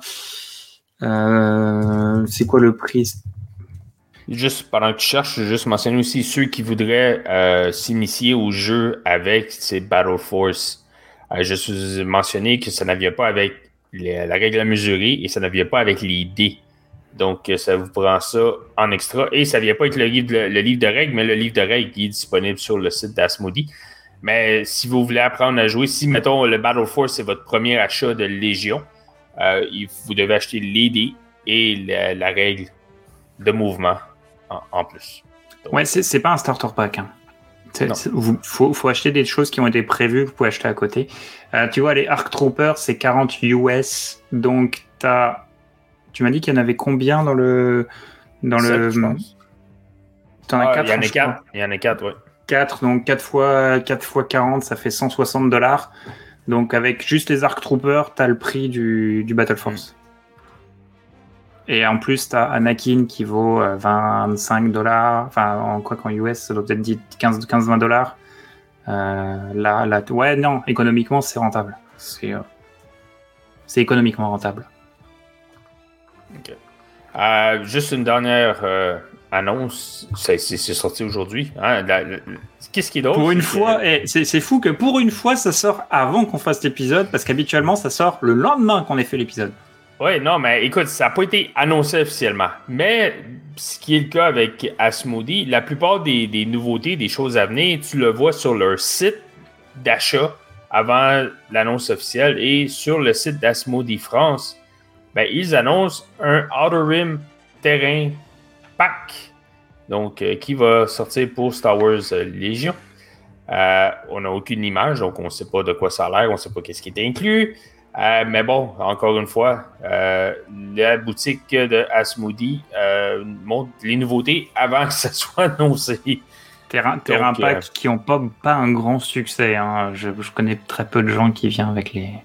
C'est quoi le prix? Juste pendant que tu cherches, je vais juste mentionner aussi ceux qui voudraient s'initier au jeu avec ces Battle Force. Je suis mentionné que ça ne vient pas avec la règle à mesurer et ça ne vient pas avec les dés. Donc, ça vous prend ça en extra. Et ça ne vient pas avec le livre de règles, mais le livre de règles qui est disponible sur le site d'Asmodee. Mais si vous voulez apprendre à jouer, si, mettons, le Battle Force, c'est votre premier achat de Légion, vous devez acheter les dés et la règle de mouvement en plus. Donc, ouais, c'est pas un starter pack. Hein. Faut acheter des choses qui ont été prévues, que vous pouvez acheter à côté. Tu vois, les Arc Troopers, c'est 40 US. Donc, tu m'as dit qu'il y en avait combien dans le... je pense. T'en as 4, il y en a 4, oui. 4, donc 4 fois 40, ça fait 160 dollars. Donc, avec juste les Arc Troopers, t'as le prix du Battle Force. Et en plus, t'as Anakin qui vaut 25 dollars. Enfin, qu'en US, ça doit peut-être dire 15-20 dollars. Ouais, non, économiquement, c'est rentable. C'est économiquement rentable. Ok. Juste une dernière annonce. C'est sorti aujourd'hui. Hein, qu'est-ce qui est d'autre? Pour une fois, c'est fou que pour une fois, ça sort avant qu'on fasse l'épisode, parce qu'habituellement, ça sort le lendemain qu'on ait fait l'épisode. Oui, non, mais écoute, ça n'a pas été annoncé officiellement. Mais ce qui est le cas avec Asmodee, la plupart des nouveautés, des choses à venir, tu le vois sur leur site d'achat avant l'annonce officielle et sur le site d'Asmodee France, ben, ils annoncent un Outer Rim terrain pack, donc qui va sortir pour Star Wars Légion. On n'a aucune image, donc on ne sait pas de quoi ça a l'air, on ne sait pas qu'est-ce qui est inclus. Mais bon, encore une fois, la boutique de Asmodee montre les nouveautés avant que ça soit annoncé. Terrain pack qui n'ont pas un grand succès. Hein. Je connais très peu de gens qui viennent avec les...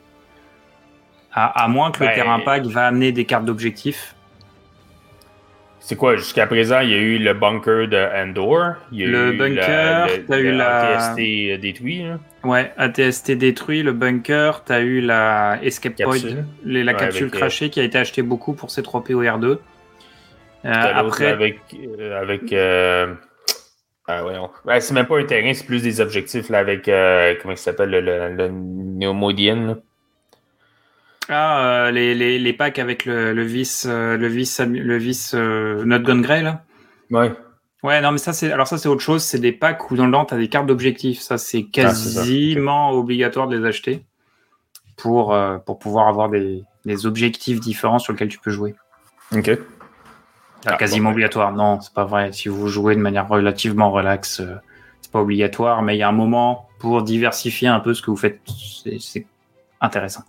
À moins que le terrain pack va amener des cartes d'objectifs. C'est quoi, jusqu'à présent, il y a eu le bunker de Endor. Il y a le eu bunker, t'as eu la... ATST détruit. Là. Ouais, ATST détruit, le bunker, t'as eu la Escape Point, la capsule crachée qui a été achetée beaucoup pour C3PO-R2. Après... Avec c'est même pas un terrain, c'est plus des objectifs là, avec, comment il s'appelle, le Neomodian. Les packs avec le vice Not Gone Grey là. Ouais. Ouais, non mais ça c'est autre chose, c'est des packs où dans le temps t'as des cartes d'objectifs, ça c'est quasiment obligatoire de les acheter pour pouvoir avoir des objectifs différents sur lesquels tu peux jouer. Ok. Quasiment obligatoire, non, c'est pas vrai. Si vous jouez de manière relativement relaxe, c'est pas obligatoire, mais il y a un moment pour diversifier un peu ce que vous faites, c'est intéressant.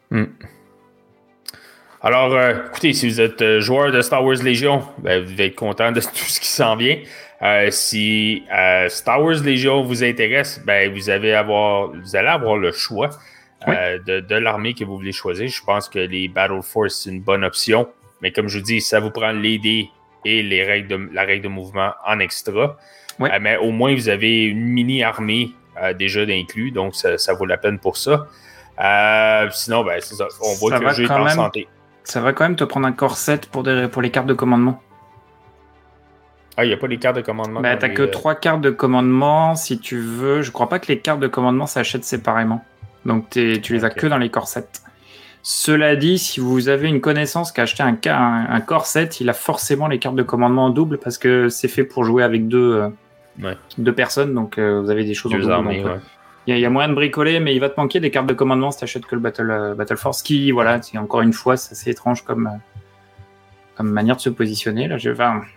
Alors, écoutez, si vous êtes joueur de Star Wars Légion, ben, vous devez être content de tout ce qui s'en vient. Si Star Wars Légion vous intéresse, ben, vous allez avoir le choix de l'armée que vous voulez choisir. Je pense que les Battle Force, c'est une bonne option. Mais comme je vous dis, ça vous prend les dés et la règle de mouvement en extra. Ouais. Mais au moins, vous avez une mini-armée déjà d'inclus. Donc, ça vaut la peine pour ça. Sinon, ben, c'est ça. On voit que le jeu est en santé. Ça va quand même te prendre un corset pour les cartes de commandement. Ah, il n'y a pas les cartes de commandement. Ben, t'as que 3 cartes de commandement. Si tu veux, je crois pas que les cartes de commandement s'achètent séparément. Donc, tu les as que dans les corsets. Cela dit, si vous avez une connaissance qui a acheté un core set, il a forcément les cartes de commandement en double parce que c'est fait pour jouer avec deux personnes, donc vous avez des choses en double. Armées, il y a moyen de bricoler, mais il va te manquer des cartes de commandement si tu n'achètes que le Battle Force, qui, voilà, c'est encore une fois, c'est assez étrange comme manière de se positionner. Là, je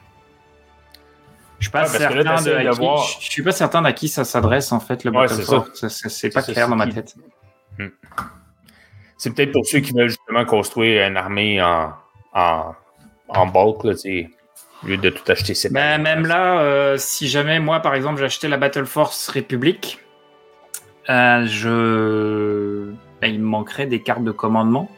suis pas certain à qui ça s'adresse, en fait, le Battle Force. C'est pas clair dans ma tête. C'est peut-être pour ceux qui veulent justement construire une armée en bulk, là, au lieu de tout acheter séparément. Même là, si jamais moi, par exemple, j'achetais la Battle Force République, il me manquerait des cartes de commandement.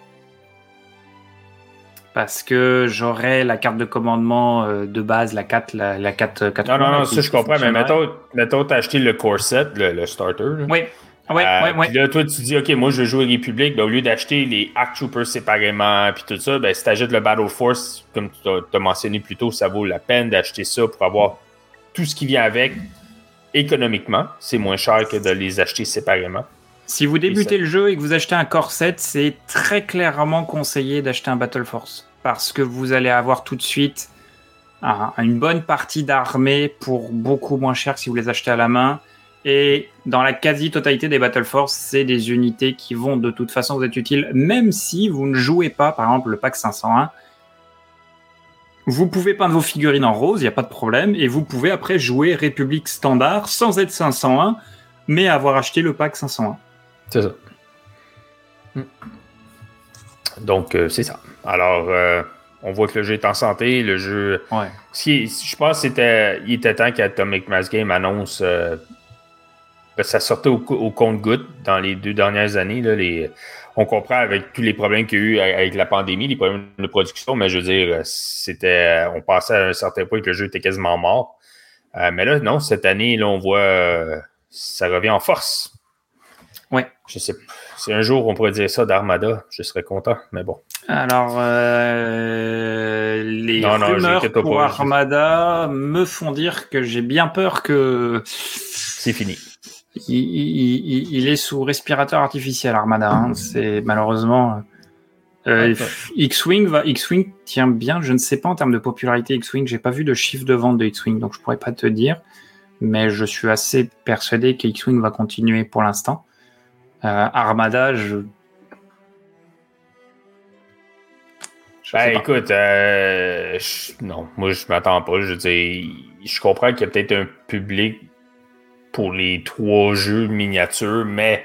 Parce que j'aurais la carte de commandement de base, la 4. Non, ça je comprends, mais mettons t'as acheté le core set, le starter. Là. Oui. Puis là, toi, tu dis, OK, moi, je veux jouer République. Ben, au lieu d'acheter les Arc Troopers séparément, puis tout ça, ben, si tu achètes le Battle Force, comme tu as mentionné plus tôt, ça vaut la peine d'acheter ça pour avoir tout ce qui vient avec économiquement. C'est moins cher que de les acheter séparément. Si vous débutez le jeu et que vous achetez un core set, c'est très clairement conseillé d'acheter un Battle Force. Parce que vous allez avoir tout de suite une bonne partie d'armée pour beaucoup moins cher que si vous les achetez à la main. Et dans la quasi-totalité des Battle Force, c'est des unités qui vont de toute façon vous être utiles, même si vous ne jouez pas, par exemple, le pack 501. Vous pouvez peindre vos figurines en rose, il n'y a pas de problème, et vous pouvez après jouer République standard sans être 501, mais avoir acheté le pack 501. C'est ça. Donc, c'est ça. Alors, on voit que le jeu est en santé, le jeu... Ouais. Je pense qu'il était temps qu'Atomic Mass Game annonce... ça sortait au compte-gouttes dans les 2 dernières années. Là, on comprend avec tous les problèmes qu'il y a eu avec la pandémie, les problèmes de production, mais je veux dire, on pensait à un certain point que le jeu était quasiment mort. Mais là, non, cette année, là, on voit ça revient en force. Ouais. Je sais pas. Si un jour on pourrait dire ça d'Armada, je serais content, mais bon. Alors, les rumeurs pour Armada me font dire que j'ai bien peur que... C'est fini. Il est sous respirateur artificiel, Armada. Hein. C'est malheureusement... X-Wing tient bien. Je ne sais pas en termes de popularité X-Wing. J'ai pas vu de chiffre de vente de X-Wing, donc je pourrais pas te dire. Mais je suis assez persuadé que X-Wing va continuer pour l'instant. Armada, écoute, non, moi je m'attends pas. Je veux dire, je comprends qu'il y a peut-être un public pour les 3 jeux miniatures, mais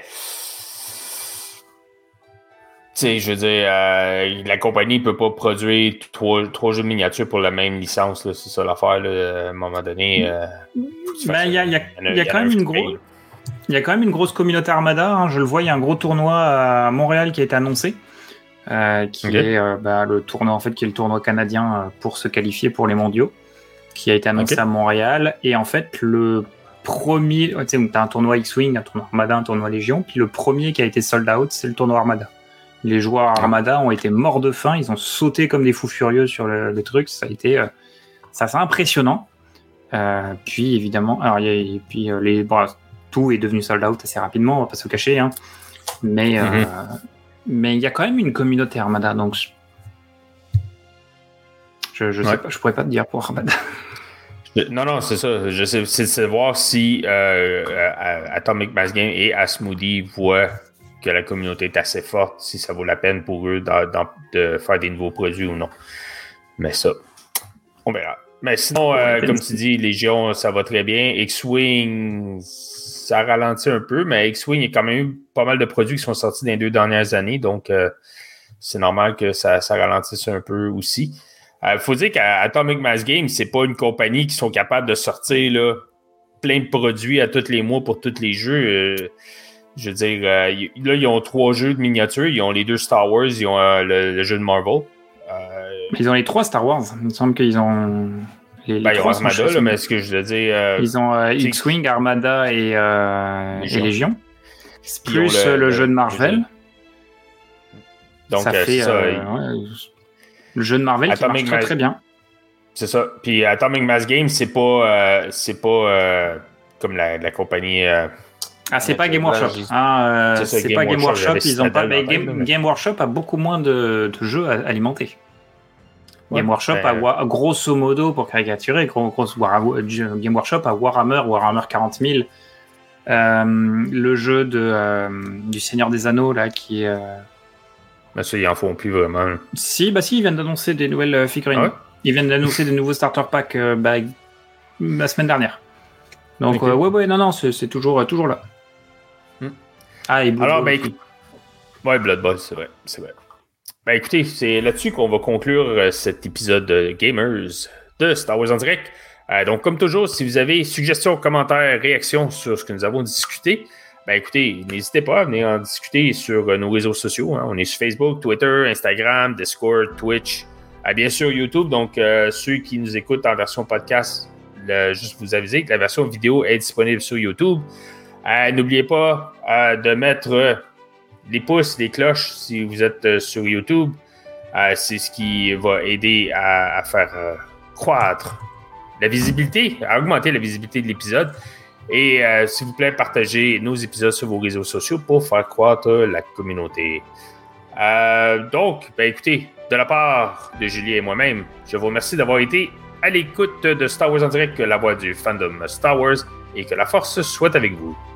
tu sais, je veux dire, la compagnie peut pas produire 3 jeux miniatures pour la même licence, là, c'est ça l'affaire, là, à un moment donné. Il y a quand même une grosse... Il y a quand même une grosse communauté Armada. Hein. Je le vois, il y a un gros tournoi à Montréal qui a été annoncé, qui est le tournoi en fait, qui est le tournoi canadien pour se qualifier pour les mondiaux, qui a été annoncé à Montréal. Et en fait, le premier, tu sais, t'as un tournoi X-Wing, un tournoi Armada, un tournoi Légion, puis le premier qui a été sold out, c'est le tournoi Armada. Les joueurs Armada ont été morts de faim, ils ont sauté comme des fous furieux sur le truc. Ça a été, ça c'est impressionnant. Puis évidemment, alors tout est devenu sold out assez rapidement, on va pas se cacher, hein. Mais il y a quand même une communauté Armada, donc je sais pas, je pourrais pas te dire pour Armada. Non, c'est ça. C'est de voir si Atomic Mass Game et Asmodee voient que la communauté est assez forte, si ça vaut la peine pour eux de faire des nouveaux produits ou non. Mais ça, on verra. Mais sinon, comme tu dis, Légion, ça va très bien. X-Wing, ça ralentit un peu, mais X-Wing, il y a quand même eu pas mal de produits qui sont sortis dans les 2 dernières années, donc c'est normal que ça ralentisse un peu aussi. Faut dire qu'Atomic Mass Game, c'est pas une compagnie qui sont capables de sortir là, plein de produits à tous les mois pour tous les jeux. Je veux dire, là, ils ont 3 jeux de miniatures, ils ont les 2 Star Wars, ils ont le jeu de Marvel. Ils ont les 3 Star Wars. Il me semble qu'ils ont... ils ont Armada, là, mais ce que je veux dire... ils ont X-Wing, Armada et Légion. Plus le jeu de Marvel. Donc, ça fait... le jeu de Marvel qui marche très, très bien. C'est ça. Puis Atomic Mass Game, c'est pas comme la compagnie... Ah, c'est pas Game là, Workshop. C'est pas Game Workshop. Ils ont pas. Game Workshop a beaucoup moins de jeux alimentés. Game Workshop a grosso modo, pour caricaturer, Game Workshop a Warhammer 40 000. Le jeu du Seigneur des Anneaux là qui est. Ça, ils en font plus vraiment. Si, ils viennent d'annoncer des nouvelles figurines. Ah ouais? Ils viennent d'annoncer des nouveaux starter packs la semaine dernière. Donc non, c'est toujours là. Ah, et Blood Bowl. Ouais, Blood Bowl, c'est vrai. Écoutez, c'est là-dessus qu'on va conclure cet épisode de Gamers de Star Wars en direct. Donc, comme toujours, si vous avez suggestions, commentaires, réactions sur ce que nous avons discuté, écoutez, n'hésitez pas à venir en discuter sur nos réseaux sociaux. On est sur Facebook, Twitter, Instagram, Discord, Twitch, bien sûr YouTube. Donc, ceux qui nous écoutent en version podcast, juste vous aviser que la version vidéo est disponible sur YouTube. N'oubliez pas de mettre les pouces, les cloches si vous êtes sur YouTube. C'est ce qui va aider à faire croître la visibilité, à augmenter la visibilité de l'épisode. Et s'il vous plaît, partagez nos épisodes sur vos réseaux sociaux pour faire croître la communauté. Donc, écoutez, de la part de Julie et moi-même, je vous remercie d'avoir été à l'écoute de Star Wars en direct, la voix du fandom Star Wars, et que la force soit avec vous.